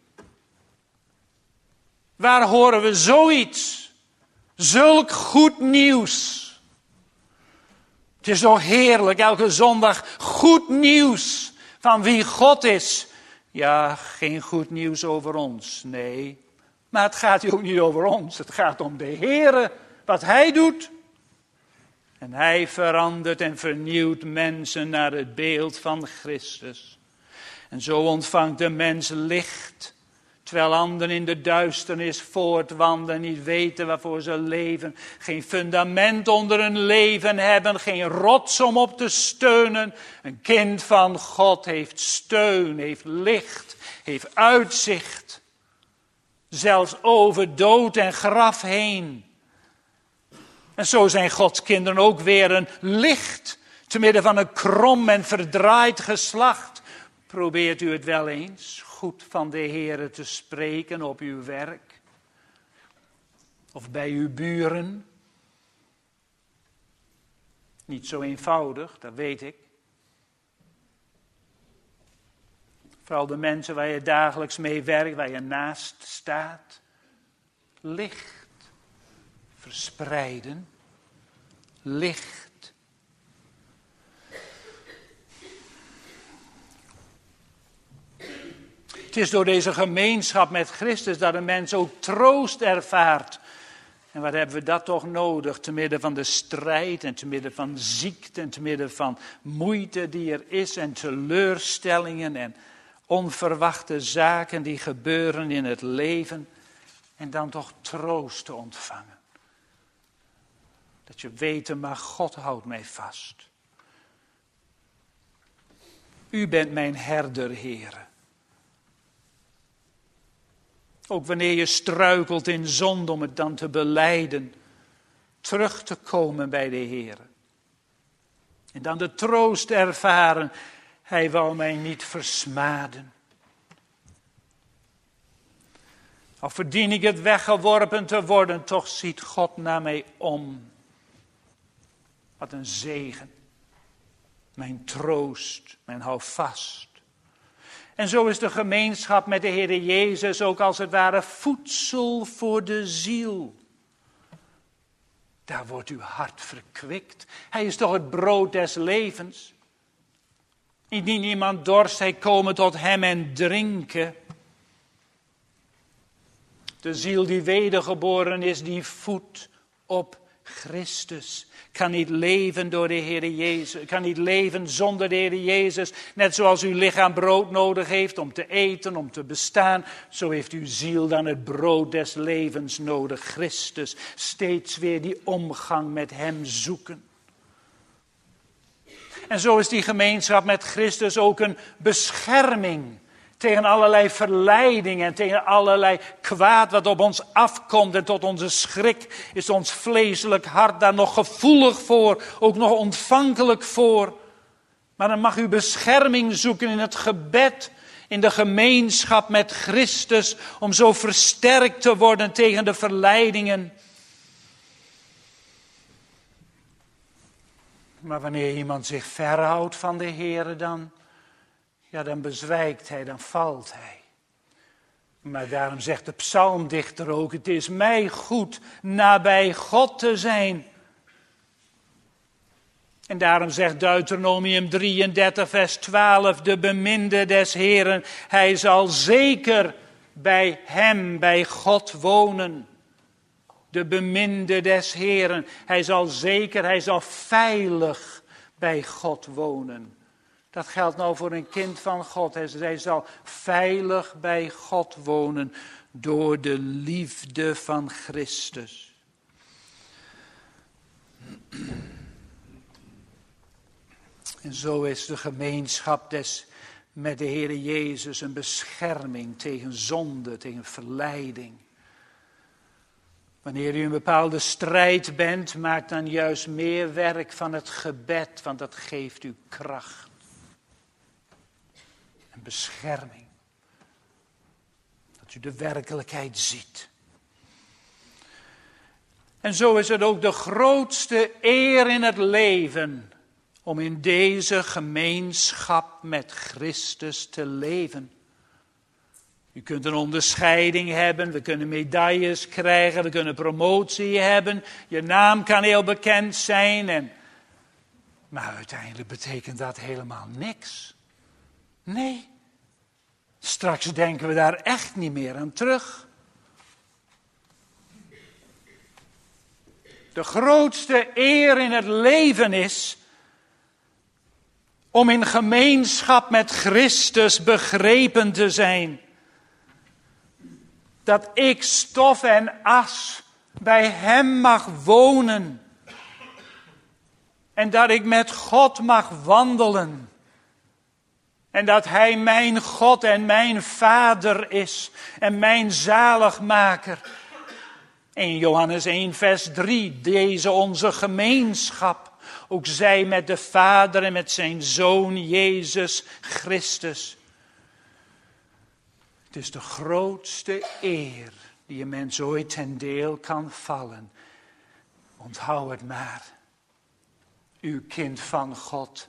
S1: Waar horen we zoiets? Zulk goed nieuws. Het is zo heerlijk, elke zondag goed nieuws van wie God is. Ja, geen goed nieuws over ons, nee. Maar het gaat hier ook niet over ons, het gaat om de Heere, wat Hij doet. En Hij verandert en vernieuwt mensen naar het beeld van Christus. En zo ontvangt de mens licht. Terwijl anderen in de duisternis voortwandelen, niet weten waarvoor ze leven. Geen fundament onder hun leven hebben, geen rots om op te steunen. Een kind van God heeft steun, heeft licht, heeft uitzicht. Zelfs over dood en graf heen. En zo zijn Gods kinderen ook weer een licht, te midden van een krom en verdraaid geslacht. Probeert u het wel eens goed van de Heere te spreken op uw werk? Of bij uw buren? Niet zo eenvoudig, dat weet ik. Vooral de mensen waar je dagelijks mee werkt, waar je naast staat. Licht verspreiden. Licht. Het is door deze gemeenschap met Christus dat een mens ook troost ervaart. En wat hebben we dat toch nodig, te midden van de strijd en te midden van ziekte en te midden van moeite die er is en teleurstellingen en onverwachte zaken die gebeuren in het leven. En dan toch troost te ontvangen. Dat je weet, maar God houdt mij vast. U bent mijn herder, Heere. Ook wanneer je struikelt in zonde, om het dan te belijden, terug te komen bij de Heere. En dan de troost ervaren, hij wou mij niet versmaden. Al verdien ik het weggeworpen te worden, toch ziet God naar mij om. Wat een zegen. Mijn troost, mijn houvast. En zo is de gemeenschap met de Heer Jezus ook als het ware voedsel voor de ziel. Daar wordt uw hart verkwikt. Hij is toch het brood des levens. Indien iemand dorst, hij komen tot hem en drinken. De ziel die wedergeboren is, die voedt op Christus. Kan niet leven door de Heer Jezus. Kan niet leven zonder de Heer Jezus. Net zoals uw lichaam brood nodig heeft om te eten, om te bestaan. Zo heeft uw ziel dan het brood des levens nodig. Christus. Steeds weer die omgang met hem zoeken. En zo is die gemeenschap met Christus ook een bescherming. Tegen allerlei verleidingen en tegen allerlei kwaad wat op ons afkomt. En tot onze schrik is ons vleeselijk hart daar nog gevoelig voor. Ook nog ontvankelijk voor. Maar dan mag u bescherming zoeken in het gebed. In de gemeenschap met Christus. Om zo versterkt te worden tegen de verleidingen. Maar wanneer iemand zich verhoudt van de Heere dan... Ja, dan bezwijkt hij, dan valt hij. Maar daarom zegt de psalmdichter ook, het is mij goed nabij God te zijn. En daarom zegt Deuteronomium drieëndertig vers twaalf, de beminde des Heeren, hij zal zeker bij hem, bij God wonen. De beminde des Heeren, hij zal zeker, hij zal veilig bij God wonen. Dat geldt nou voor een kind van God. Hij zal veilig bij God wonen door de liefde van Christus. En zo is de gemeenschap des, met de Heer Jezus een bescherming tegen zonde, tegen verleiding. Wanneer u een bepaalde strijd bent, maak dan juist meer werk van het gebed, want dat geeft u kracht. En bescherming. Dat u de werkelijkheid ziet. En zo is het ook de grootste eer in het leven om in deze gemeenschap met Christus te leven. U kunt een onderscheiding hebben, we kunnen medailles krijgen, we kunnen promotie hebben. Je naam kan heel bekend zijn. En... Maar uiteindelijk betekent dat helemaal niks. Nee, straks denken we daar echt niet meer aan terug. De grootste eer in het leven is om in gemeenschap met Christus begrepen te zijn. Dat ik stof en as bij hem mag wonen. En dat ik met God mag wandelen. En dat hij mijn God en mijn Vader is. En mijn zaligmaker. In Johannes één vers drie. Deze onze gemeenschap. Ook zij met de Vader en met zijn Zoon Jezus Christus. Het is de grootste eer die een mens ooit ten deel kan vallen. Onthoud het maar. Uw kind van God.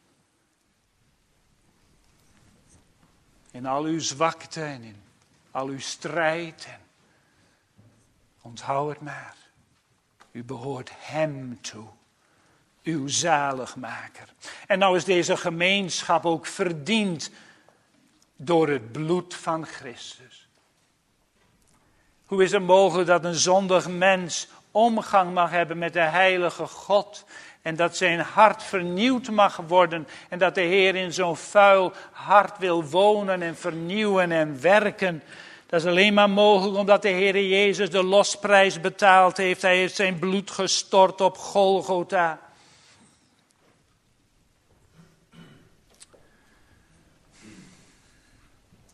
S1: In al uw zwakte en in al uw strijd. En onthoud het maar. U behoort hem toe. Uw zaligmaker. En nou is deze gemeenschap ook verdiend door het bloed van Christus. Hoe is het mogelijk dat een zondig mens omgang mag hebben met de heilige God en dat zijn hart vernieuwd mag worden en dat de Heer in zo'n vuil hart wil wonen en vernieuwen en werken? Dat is alleen maar mogelijk omdat de Heer Jezus de losprijs betaald heeft. Hij heeft zijn bloed gestort op Golgotha.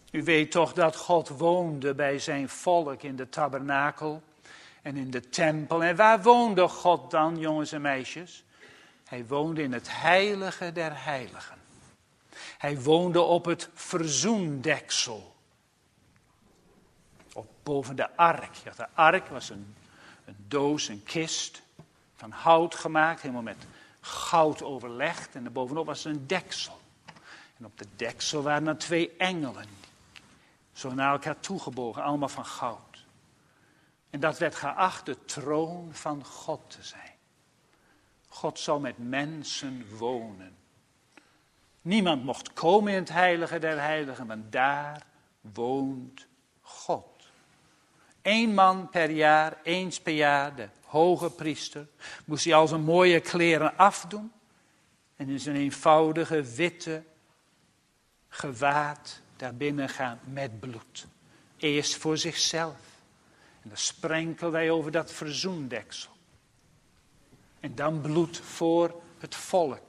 S1: U weet toch dat God woonde bij zijn volk in de tabernakel en in de tempel. En waar woonde God dan, jongens en meisjes? Hij woonde in het heilige der heiligen. Hij woonde op het verzoendeksel. Op boven de ark. Ja, de ark was een, een doos, een kist van hout gemaakt, helemaal met goud overlegd. En daarbovenop was een deksel. En op de deksel waren er twee engelen, zo naar elkaar toegebogen, allemaal van goud. En dat werd geacht de troon van God te zijn. God zou met mensen wonen. Niemand mocht komen in het heilige der heiligen, maar daar woont God. Eén man per jaar, eens per jaar, de hoge priester, moest hij al zijn mooie kleren afdoen en in zijn eenvoudige witte gewaad daar binnen gaan met bloed. Eerst voor zichzelf. En dan sprenkelde hij over dat verzoendeksel. En dan bloed voor het volk.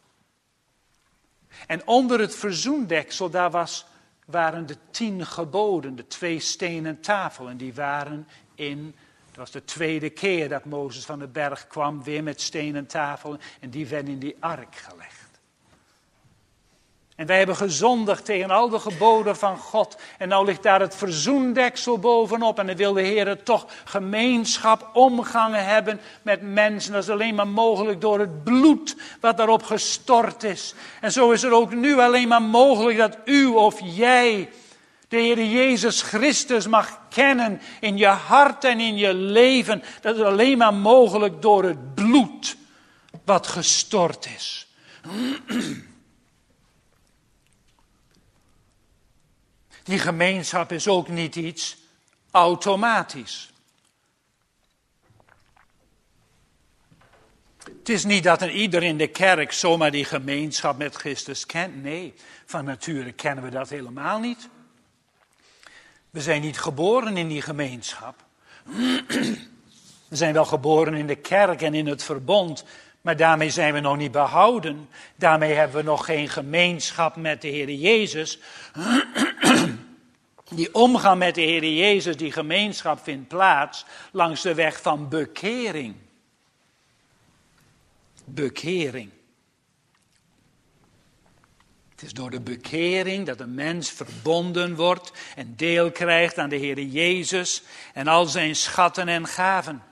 S1: En onder het verzoendeksel, daar was, waren de tien geboden, de twee stenen tafelen. Die waren in, dat was de tweede keer dat Mozes van de berg kwam, weer met stenen tafelen. En die werden in die ark gelegd. En wij hebben gezondigd tegen al de geboden van God. En nou ligt daar het verzoendeksel bovenop. En dan wil de Heer toch gemeenschap, omgangen hebben met mensen. Dat is alleen maar mogelijk door het bloed wat daarop gestort is. En zo is het ook nu alleen maar mogelijk dat u of jij de Heer Jezus Christus mag kennen in je hart en in je leven. Dat is alleen maar mogelijk door het bloed wat gestort is. Die gemeenschap is ook niet iets automatisch. Het is niet dat een ieder in de kerk zomaar die gemeenschap met Christus kent. Nee, van nature kennen we dat helemaal niet. We zijn niet geboren in die gemeenschap. We zijn wel geboren in de kerk en in het verbond. Maar daarmee zijn we nog niet behouden. Daarmee hebben we nog geen gemeenschap met de Heer Jezus. Die omgang met de Heer Jezus, die gemeenschap vindt plaats langs de weg van bekering. Bekering. Het is door de bekering dat een mens verbonden wordt en deel krijgt aan de Heer Jezus en al zijn schatten en gaven.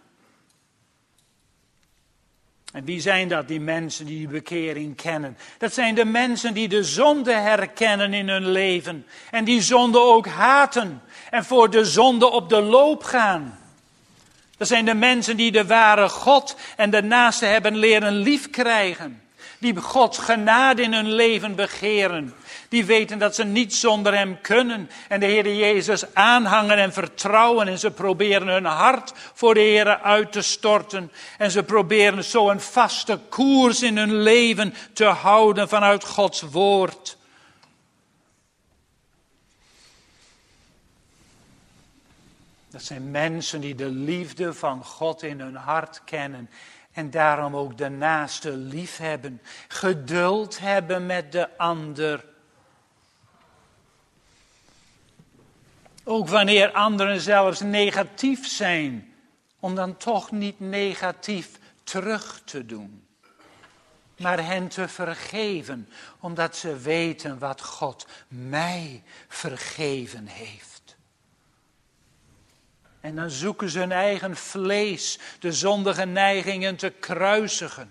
S1: En wie zijn dat, die mensen die die bekering kennen? Dat zijn de mensen die de zonde herkennen in hun leven. En die zonde ook haten. En voor de zonde op de loop gaan. Dat zijn de mensen die de ware God en de naaste hebben leren lief krijgen. Die God genade in hun leven begeren. Die weten dat ze niet zonder hem kunnen. En de Heer Jezus aanhangen en vertrouwen. En ze proberen hun hart voor de Heer uit te storten. En ze proberen zo een vaste koers in hun leven te houden vanuit Gods woord. Dat zijn mensen die de liefde van God in hun hart kennen. En daarom ook de naaste lief hebben. Geduld hebben met de ander. Ook wanneer anderen zelfs negatief zijn. Om dan toch niet negatief terug te doen. Maar hen te vergeven. Omdat ze weten wat God mij vergeven heeft. En dan zoeken ze hun eigen vlees, de zondige neigingen te kruisigen.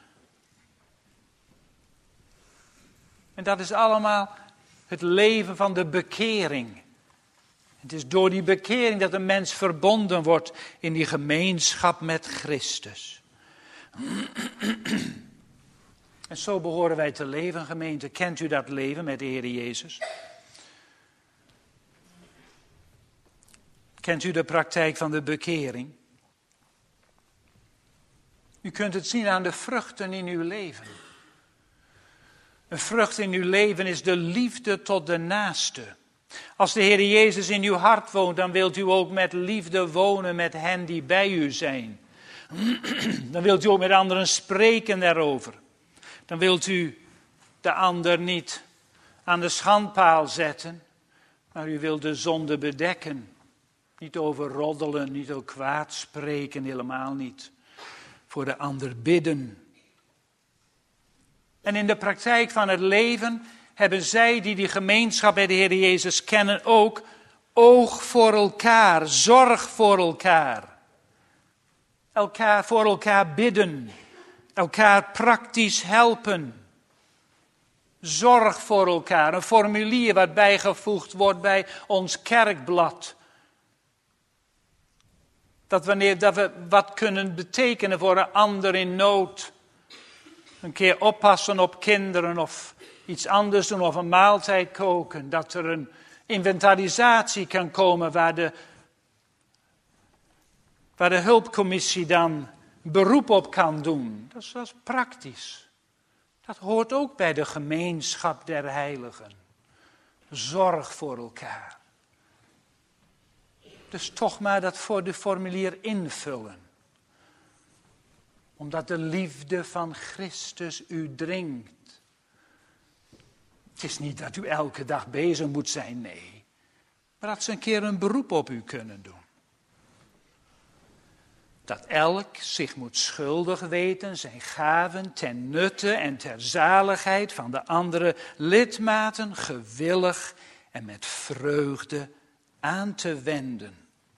S1: En dat is allemaal het leven van de bekering. Het is door die bekering dat een mens verbonden wordt in die gemeenschap met Christus. En zo behoren wij te leven, gemeente. Kent u dat leven met de Heer Jezus? Kent u de praktijk van de bekering? U kunt het zien aan de vruchten in uw leven. Een vrucht in uw leven is de liefde tot de naaste. Als de Heer Jezus in uw hart woont, dan wilt u ook met liefde wonen met hen die bij u zijn. Dan wilt u ook met anderen spreken daarover. Dan wilt u de ander niet aan de schandpaal zetten, Maar u wilt de zonde bedekken. Niet over roddelen, niet over kwaad spreken, helemaal niet. Voor de ander bidden. En in de praktijk van het leven hebben zij die die gemeenschap bij de Heer Jezus kennen ook oog voor elkaar, zorg voor elkaar. Elkaar voor elkaar bidden, elkaar praktisch helpen. Zorg voor elkaar, een formulier wat bijgevoegd wordt bij ons kerkblad. Dat wanneer dat we wat kunnen betekenen voor een ander in nood. Een keer oppassen op kinderen of iets anders doen of een maaltijd koken. Dat er een inventarisatie kan komen waar de, waar de hulpcommissie dan beroep op kan doen. Dat is, dat is praktisch. Dat hoort ook bij de gemeenschap der heiligen. Zorg voor elkaar. Dus toch maar dat voor de formulier invullen. Omdat de liefde van Christus u dringt. Het is niet dat u elke dag bezig moet zijn, nee. Maar dat ze een keer een beroep op u kunnen doen. Dat elk zich moet schuldig weten zijn gaven ten nutte en ter zaligheid van de andere lidmaten gewillig en met vreugde aan te wenden.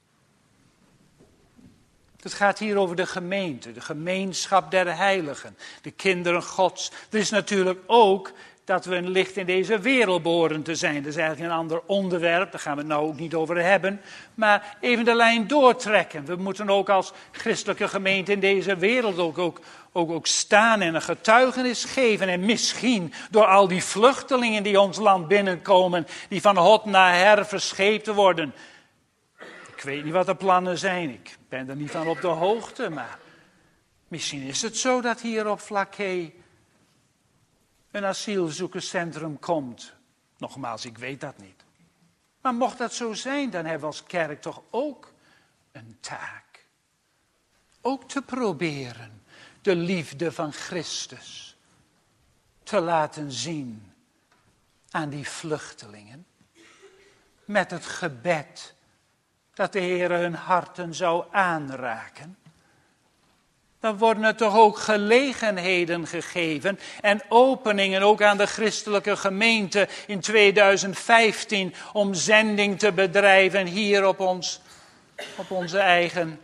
S1: Het gaat hier over de gemeente, de gemeenschap der heiligen, de kinderen Gods. Er is natuurlijk ook dat we een licht in deze wereld behoren te zijn. Dat is eigenlijk een ander onderwerp, daar gaan we het nou ook niet over hebben. Maar even de lijn doortrekken. We moeten ook als christelijke gemeente in deze wereld ook, ook, ook, ook staan en een getuigenis geven. En misschien door al die vluchtelingen die ons land binnenkomen, die van hot naar her verscheept worden. Ik weet niet wat de plannen zijn, ik ben er niet van op de hoogte, maar misschien is het zo dat hier op Vlakke een asielzoekerscentrum komt. Nogmaals, ik weet dat niet. Maar mocht dat zo zijn, dan hebben we als kerk toch ook een taak. Ook te proberen de liefde van Christus te laten zien aan die vluchtelingen. Met het gebed dat de Heer hun harten zou aanraken. Dan worden er toch ook gelegenheden gegeven en openingen ook aan de christelijke gemeente in tweeduizend vijftien om zending te bedrijven hier op, ons, op onze eigen,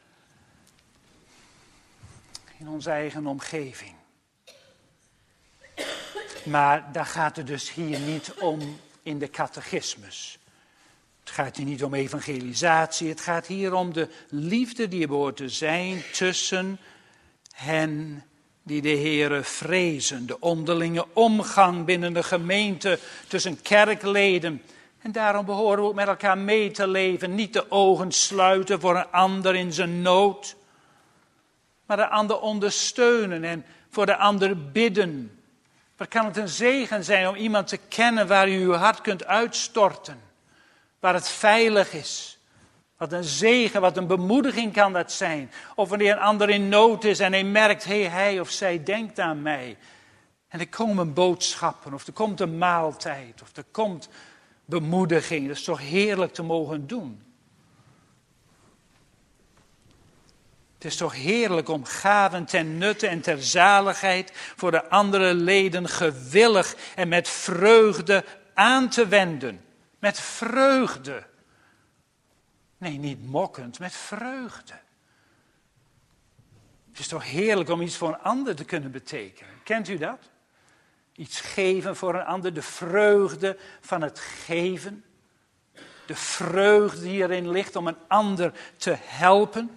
S1: in onze eigen omgeving. Maar daar gaat het dus hier niet om in de catechismus. Het gaat hier niet om evangelisatie, het gaat hier om de liefde die er behoort te zijn tussen hen die de Heere vrezen. De onderlinge omgang binnen de gemeente tussen kerkleden. En daarom behoren we ook met elkaar mee te leven. Niet de ogen sluiten voor een ander in zijn nood. Maar de ander ondersteunen en voor de ander bidden. Wat kan het een zegen zijn om iemand te kennen waar u uw hart kunt uitstorten. Waar het veilig is. Wat een zegen, wat een bemoediging kan dat zijn. Of wanneer een ander in nood is en hij merkt, hé, hey, hij of zij denkt aan mij. En er komen boodschappen, of er komt een maaltijd, of er komt bemoediging. Dat is toch heerlijk te mogen doen. Het is toch heerlijk om gaven ten nutte en ter zaligheid voor de andere leden gewillig en met vreugde aan te wenden. Met vreugde. Nee, niet mokkend, met vreugde. Het is toch heerlijk om iets voor een ander te kunnen betekenen. Kent u dat? Iets geven voor een ander, de vreugde van het geven. De vreugde die erin ligt om een ander te helpen.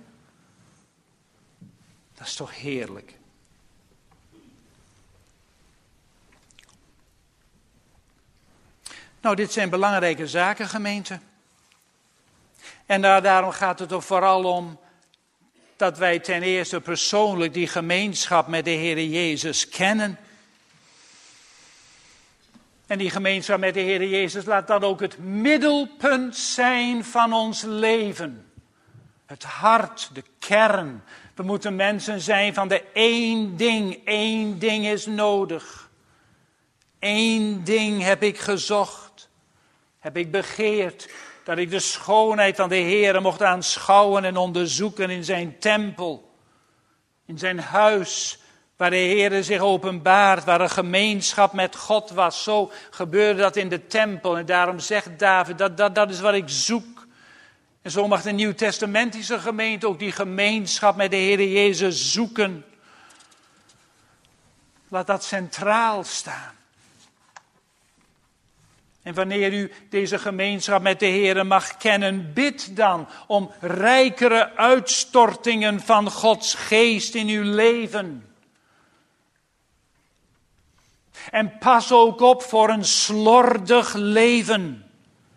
S1: Dat is toch heerlijk. Nou, dit zijn belangrijke zaken, gemeente. En daar, daarom gaat het er vooral om dat wij ten eerste persoonlijk die gemeenschap met de Heer Jezus kennen. En die gemeenschap met de Heer Jezus laat dat ook het middelpunt zijn van ons leven. Het hart, de kern. We moeten mensen zijn van de één ding. Één ding is nodig. Eén ding heb ik gezocht. heb ik begeerd dat ik de schoonheid van de Heere mocht aanschouwen en onderzoeken in zijn tempel, in zijn huis, waar de Heere zich openbaart, waar een gemeenschap met God was. Zo gebeurde dat in de tempel. En daarom zegt David, dat, dat, dat is wat ik zoek. En zo mag de Nieuwtestamentische gemeente ook die gemeenschap met de Heere Jezus zoeken. Laat dat centraal staan. En wanneer u deze gemeenschap met de Heere mag kennen, bid dan om rijkere uitstortingen van Gods geest in uw leven. En pas ook op voor een slordig leven.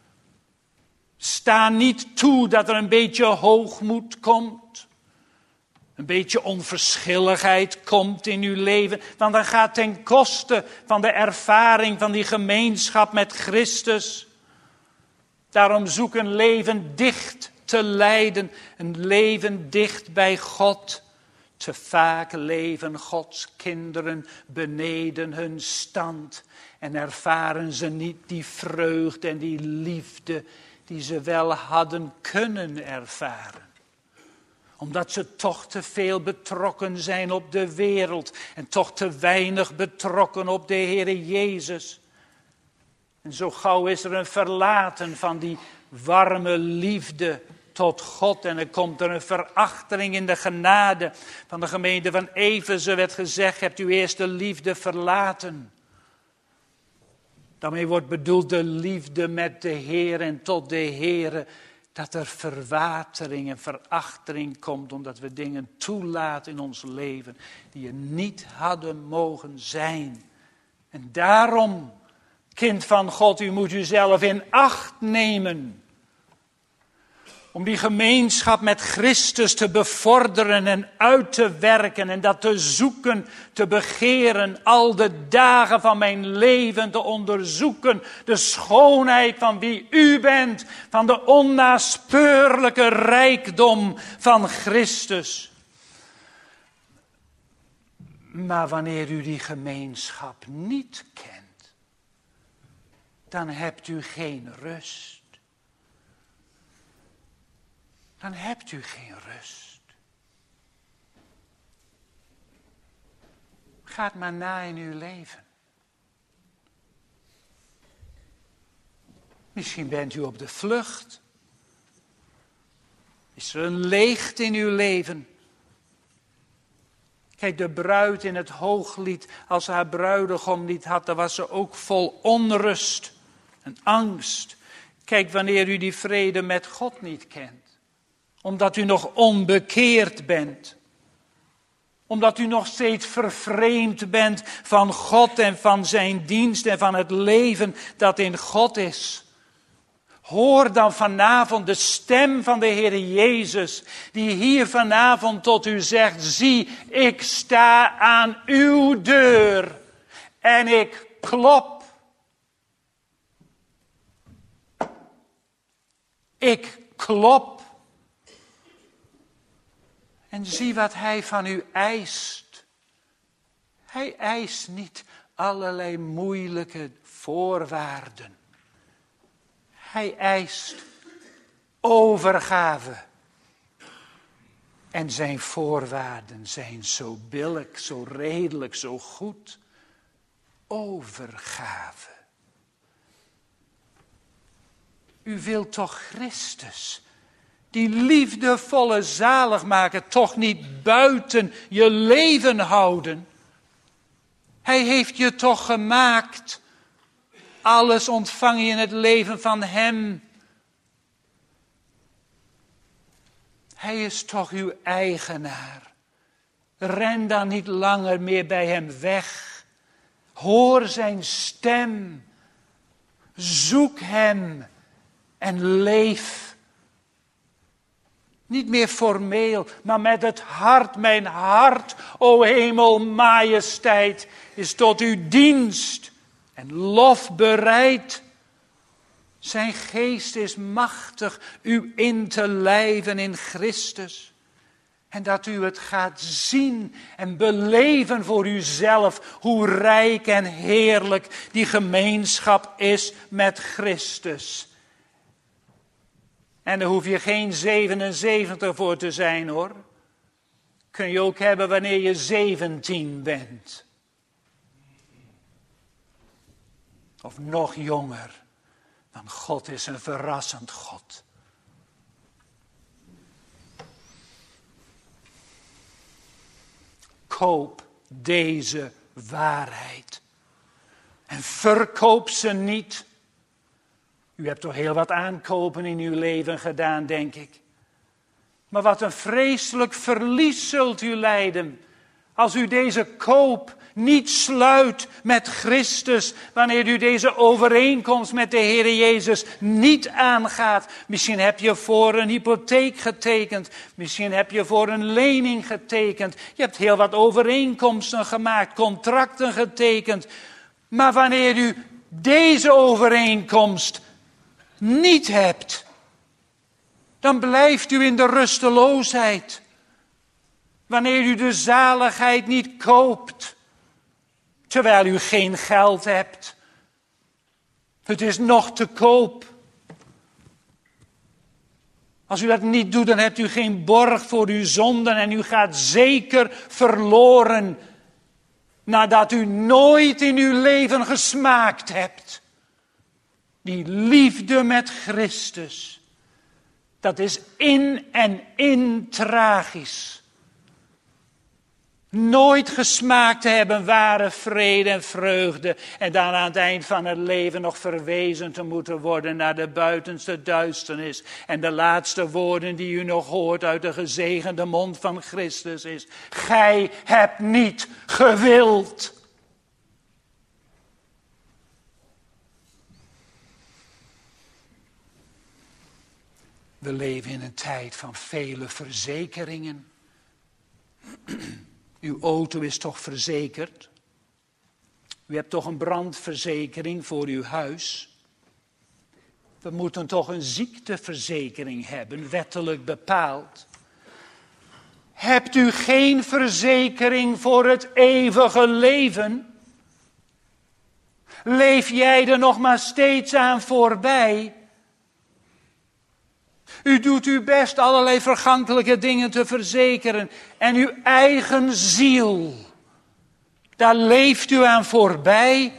S1: Sta niet toe dat er een beetje hoogmoed komt. Een beetje onverschilligheid komt in uw leven. Want dat gaat ten koste van de ervaring van die gemeenschap met Christus. Daarom zoek een leven dicht te leiden. Een leven dicht bij God. Te vaak leven Gods kinderen beneden hun stand. En ervaren ze niet die vreugde en die liefde die ze wel hadden kunnen ervaren. Omdat ze toch te veel betrokken zijn op de wereld. En toch te weinig betrokken op de Heere Jezus. En zo gauw is er een verlaten van die warme liefde tot God. En er komt er een verachtering in de genade. Van de gemeente van Efeze werd gezegd, hebt uw eerste liefde verlaten. Daarmee wordt bedoeld de liefde met de Heer en tot de Heere. Dat er verwatering en verachtering komt, omdat we dingen toelaten in ons leven die er niet hadden mogen zijn. En daarom, kind van God, u moet uzelf in acht nemen. Om die gemeenschap met Christus te bevorderen en uit te werken en dat te zoeken, te begeren, al de dagen van mijn leven te onderzoeken. De schoonheid van wie u bent, van de onnaspeurlijke rijkdom van Christus. Maar wanneer u die gemeenschap niet kent, dan hebt u geen rust. Dan hebt u geen rust. Ga maar na in uw leven. Misschien bent u op de vlucht. Is er een leegte in uw leven? Kijk, de bruid in het Hooglied, als ze haar bruidegom niet had, dan was ze ook vol onrust en angst. Kijk, wanneer u die vrede met God niet kent. Omdat u nog onbekeerd bent. Omdat u nog steeds vervreemd bent van God en van zijn dienst en van het leven dat in God is. Hoor dan vanavond de stem van de Heere Jezus, die hier vanavond tot u zegt, zie, ik sta aan uw deur en ik klop. Ik klop. En zie wat hij van u eist. Hij eist niet allerlei moeilijke voorwaarden. Hij eist overgave. En zijn voorwaarden zijn zo billig, zo redelijk, zo goed. Overgave. U wilt toch Christus, die liefdevolle zaligmaker, toch niet buiten je leven houden? Hij heeft je toch gemaakt. Alles ontvang je in het leven van hem. Hij is toch uw eigenaar. Ren dan niet langer meer bij hem weg. Hoor zijn stem. Zoek hem en leef. Niet meer formeel, maar met het hart. Mijn hart, o hemel, majesteit, is tot uw dienst en lof bereid. Zijn geest is machtig u in te lijven in Christus. En dat u het gaat zien en beleven voor uzelf hoe rijk en heerlijk die gemeenschap is met Christus. En daar hoef je geen zevenenzeventig voor te zijn hoor. Kun je ook hebben wanneer je zeventien bent. Of nog jonger. Want God is een verrassend God. Koop deze waarheid. En verkoop ze niet. U hebt toch heel wat aankopen in uw leven gedaan, denk ik. Maar wat een vreselijk verlies zult u lijden. Als u deze koop niet sluit met Christus. Wanneer u deze overeenkomst met de Heer Jezus niet aangaat. Misschien heb je voor een hypotheek getekend. Misschien heb je voor een lening getekend. Je hebt heel wat overeenkomsten gemaakt. Contracten getekend. Maar wanneer u deze overeenkomst niet hebt. Dan blijft u in de rusteloosheid. Wanneer u de zaligheid niet koopt. Terwijl u geen geld hebt. Het is nog te koop. Als u dat niet doet, dan hebt u geen borg voor uw zonden. En u gaat zeker verloren. Nadat u nooit in uw leven gesmaakt hebt. Die liefde met Christus. Dat is in en in tragisch. Nooit gesmaakt te hebben ware vrede en vreugde. En dan aan het eind van het leven nog verwezen te moeten worden naar de buitenste duisternis. En de laatste woorden die u nog hoort uit de gezegende mond van Christus is. Gij hebt niet gewild. We leven in een tijd van vele verzekeringen. Uw auto is toch verzekerd? U hebt toch een brandverzekering voor uw huis? We moeten toch een ziekteverzekering hebben, wettelijk bepaald. Hebt u geen verzekering voor het eeuwige leven? Leef jij er nog maar steeds aan voorbij? U doet uw best allerlei vergankelijke dingen te verzekeren. En uw eigen ziel, daar leeft u aan voorbij.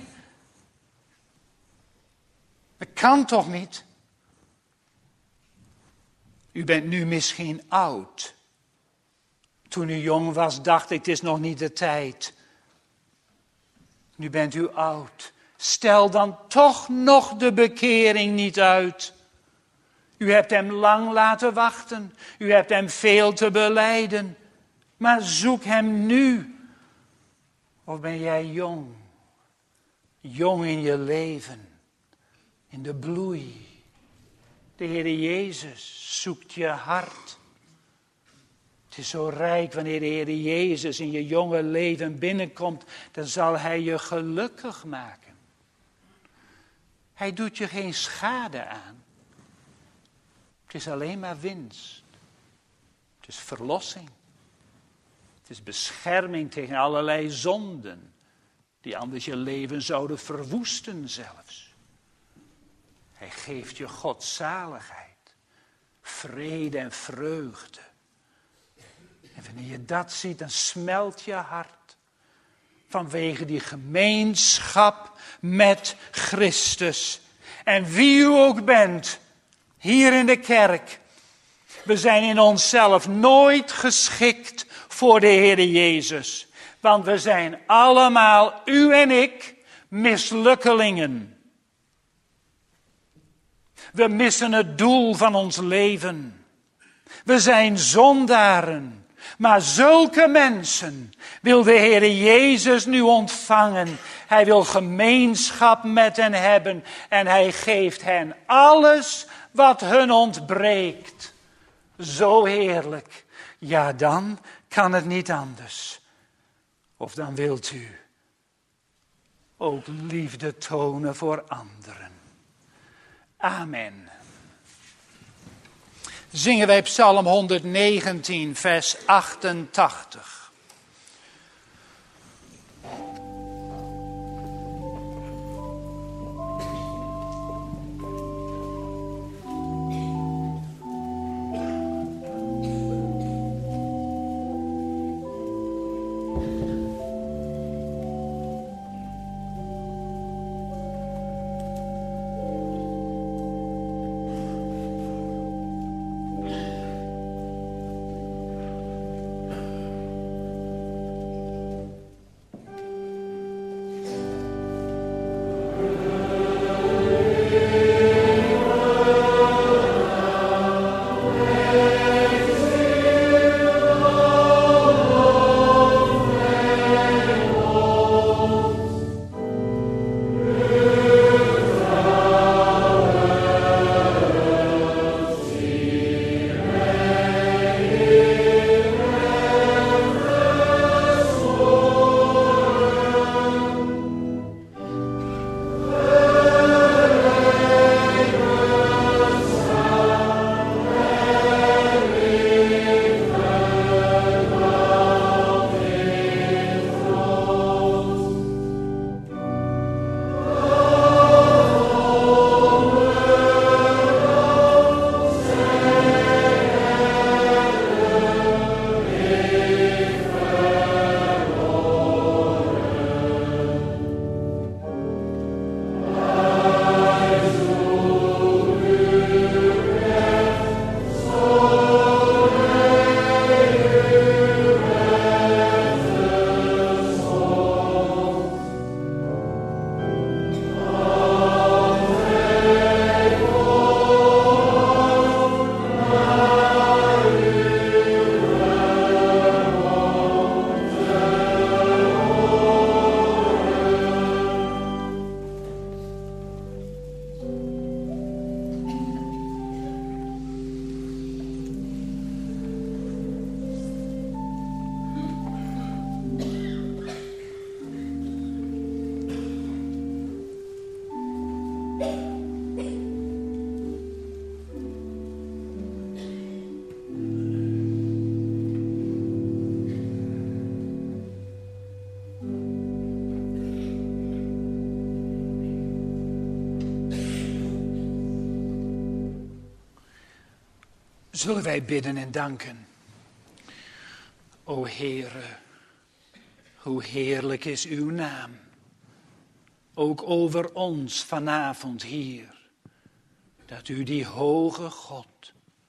S1: Dat kan toch niet? U bent nu misschien oud. Toen u jong was, dacht ik, het is nog niet de tijd. Nu bent u oud. Stel dan toch nog de bekering niet uit. U hebt hem lang laten wachten. U hebt hem veel te belijden. Maar zoek hem nu. Of ben jij jong? Jong in je leven. In de bloei. De Heer Jezus zoekt je hart. Het is zo rijk wanneer de Heer Jezus in je jonge leven binnenkomt. Dan zal hij je gelukkig maken. Hij doet je geen schade aan. Het is alleen maar winst. Het is verlossing. Het is bescherming tegen allerlei zonden. Die anders je leven zouden verwoesten zelfs. Hij geeft je godzaligheid. Vrede en vreugde. En wanneer je dat ziet, dan smelt je hart. Vanwege die gemeenschap met Christus. En wie u ook bent. Hier in de kerk. We zijn in onszelf nooit geschikt voor de Heer Jezus. Want we zijn allemaal, u en ik, mislukkelingen. We missen het doel van ons leven. We zijn zondaren. Maar zulke mensen wil de Heer Jezus nu ontvangen. Hij wil gemeenschap met hen hebben. En hij geeft hen alles wat hun ontbreekt. Zo heerlijk. Ja, dan kan het niet anders. Of dan wilt u ook liefde tonen voor anderen. Amen. zingen wij Psalm honderdnegentien, vers achtentachtig. Zullen wij bidden en danken. O Heere, hoe heerlijk is uw naam. Ook over ons vanavond hier. Dat u die hoge God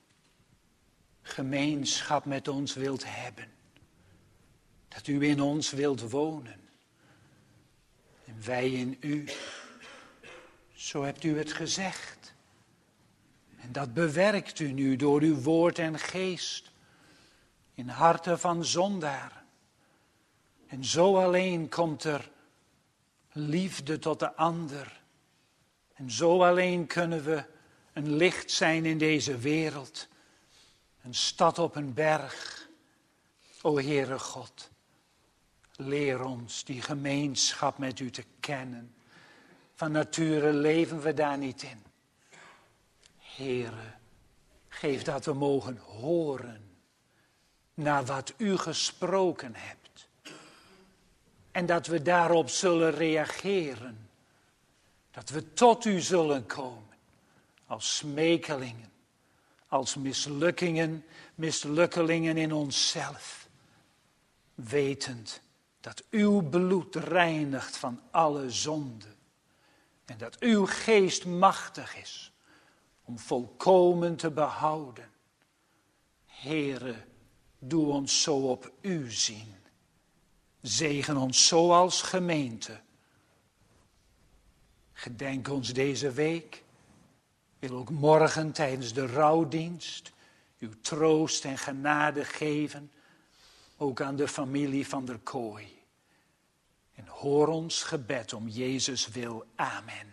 S1: gemeenschap met ons wilt hebben. Dat u in ons wilt wonen. En wij in u. Zo hebt u het gezegd. En dat bewerkt u nu door uw woord en geest. In harten van zondaren. En zo alleen komt er liefde tot de ander. En zo alleen kunnen we een licht zijn in deze wereld. Een stad op een berg. O Heere God, leer ons die gemeenschap met u te kennen. Van nature leven we daar niet in. Heere, geef dat we mogen horen naar wat u gesproken hebt. En dat we daarop zullen reageren. Dat we tot u zullen komen als smekelingen, als mislukkingen, mislukkelingen in onszelf. Wetend dat uw bloed reinigt van alle zonde. En dat uw geest machtig is om volkomen te behouden. Heere, doe ons zo op u zien. Zegen ons zo als gemeente. Gedenk ons deze week. Wil ook morgen tijdens de rouwdienst uw troost en genade geven. Ook aan de familie van der Kooi. En hoor ons gebed om Jezus wil. Amen.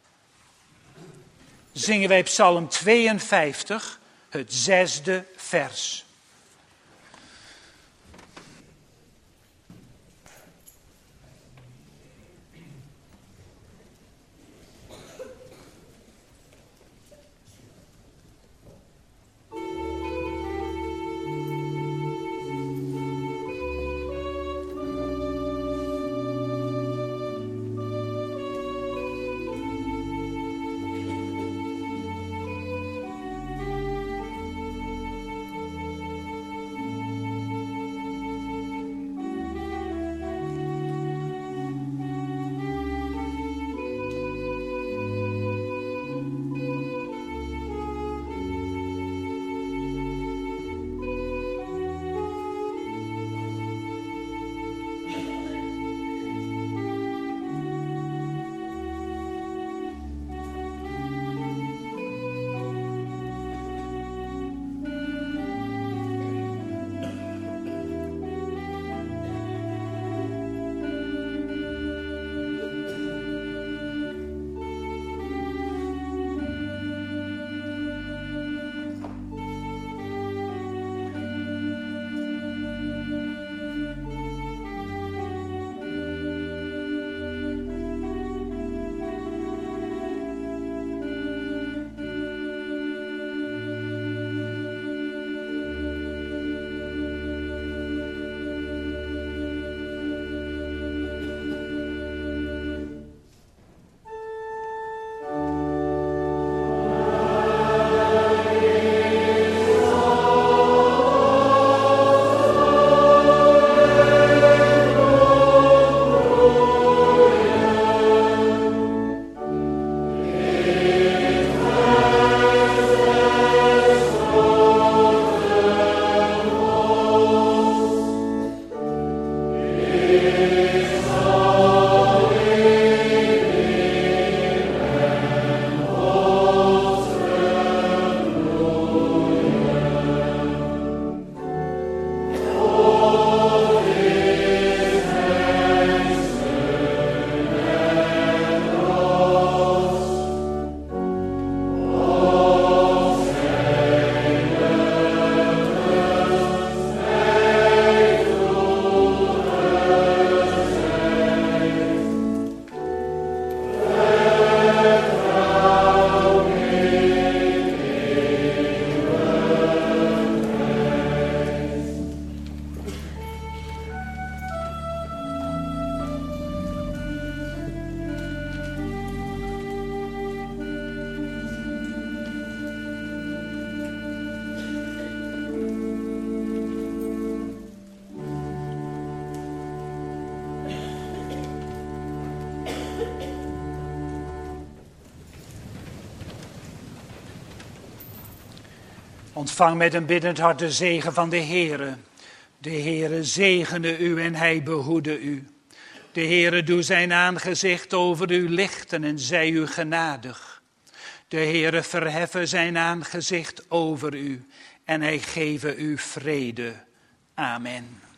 S1: Zingen wij Psalm tweeënvijftig, het zesde vers. Ontvang met een biddend hart de zegen van de Heere. De Heere zegene u en hij behoede u. De Heere doe zijn aangezicht over u lichten en zij u genadig. De Heere verheffen zijn aangezicht over u en hij geven u vrede. Amen.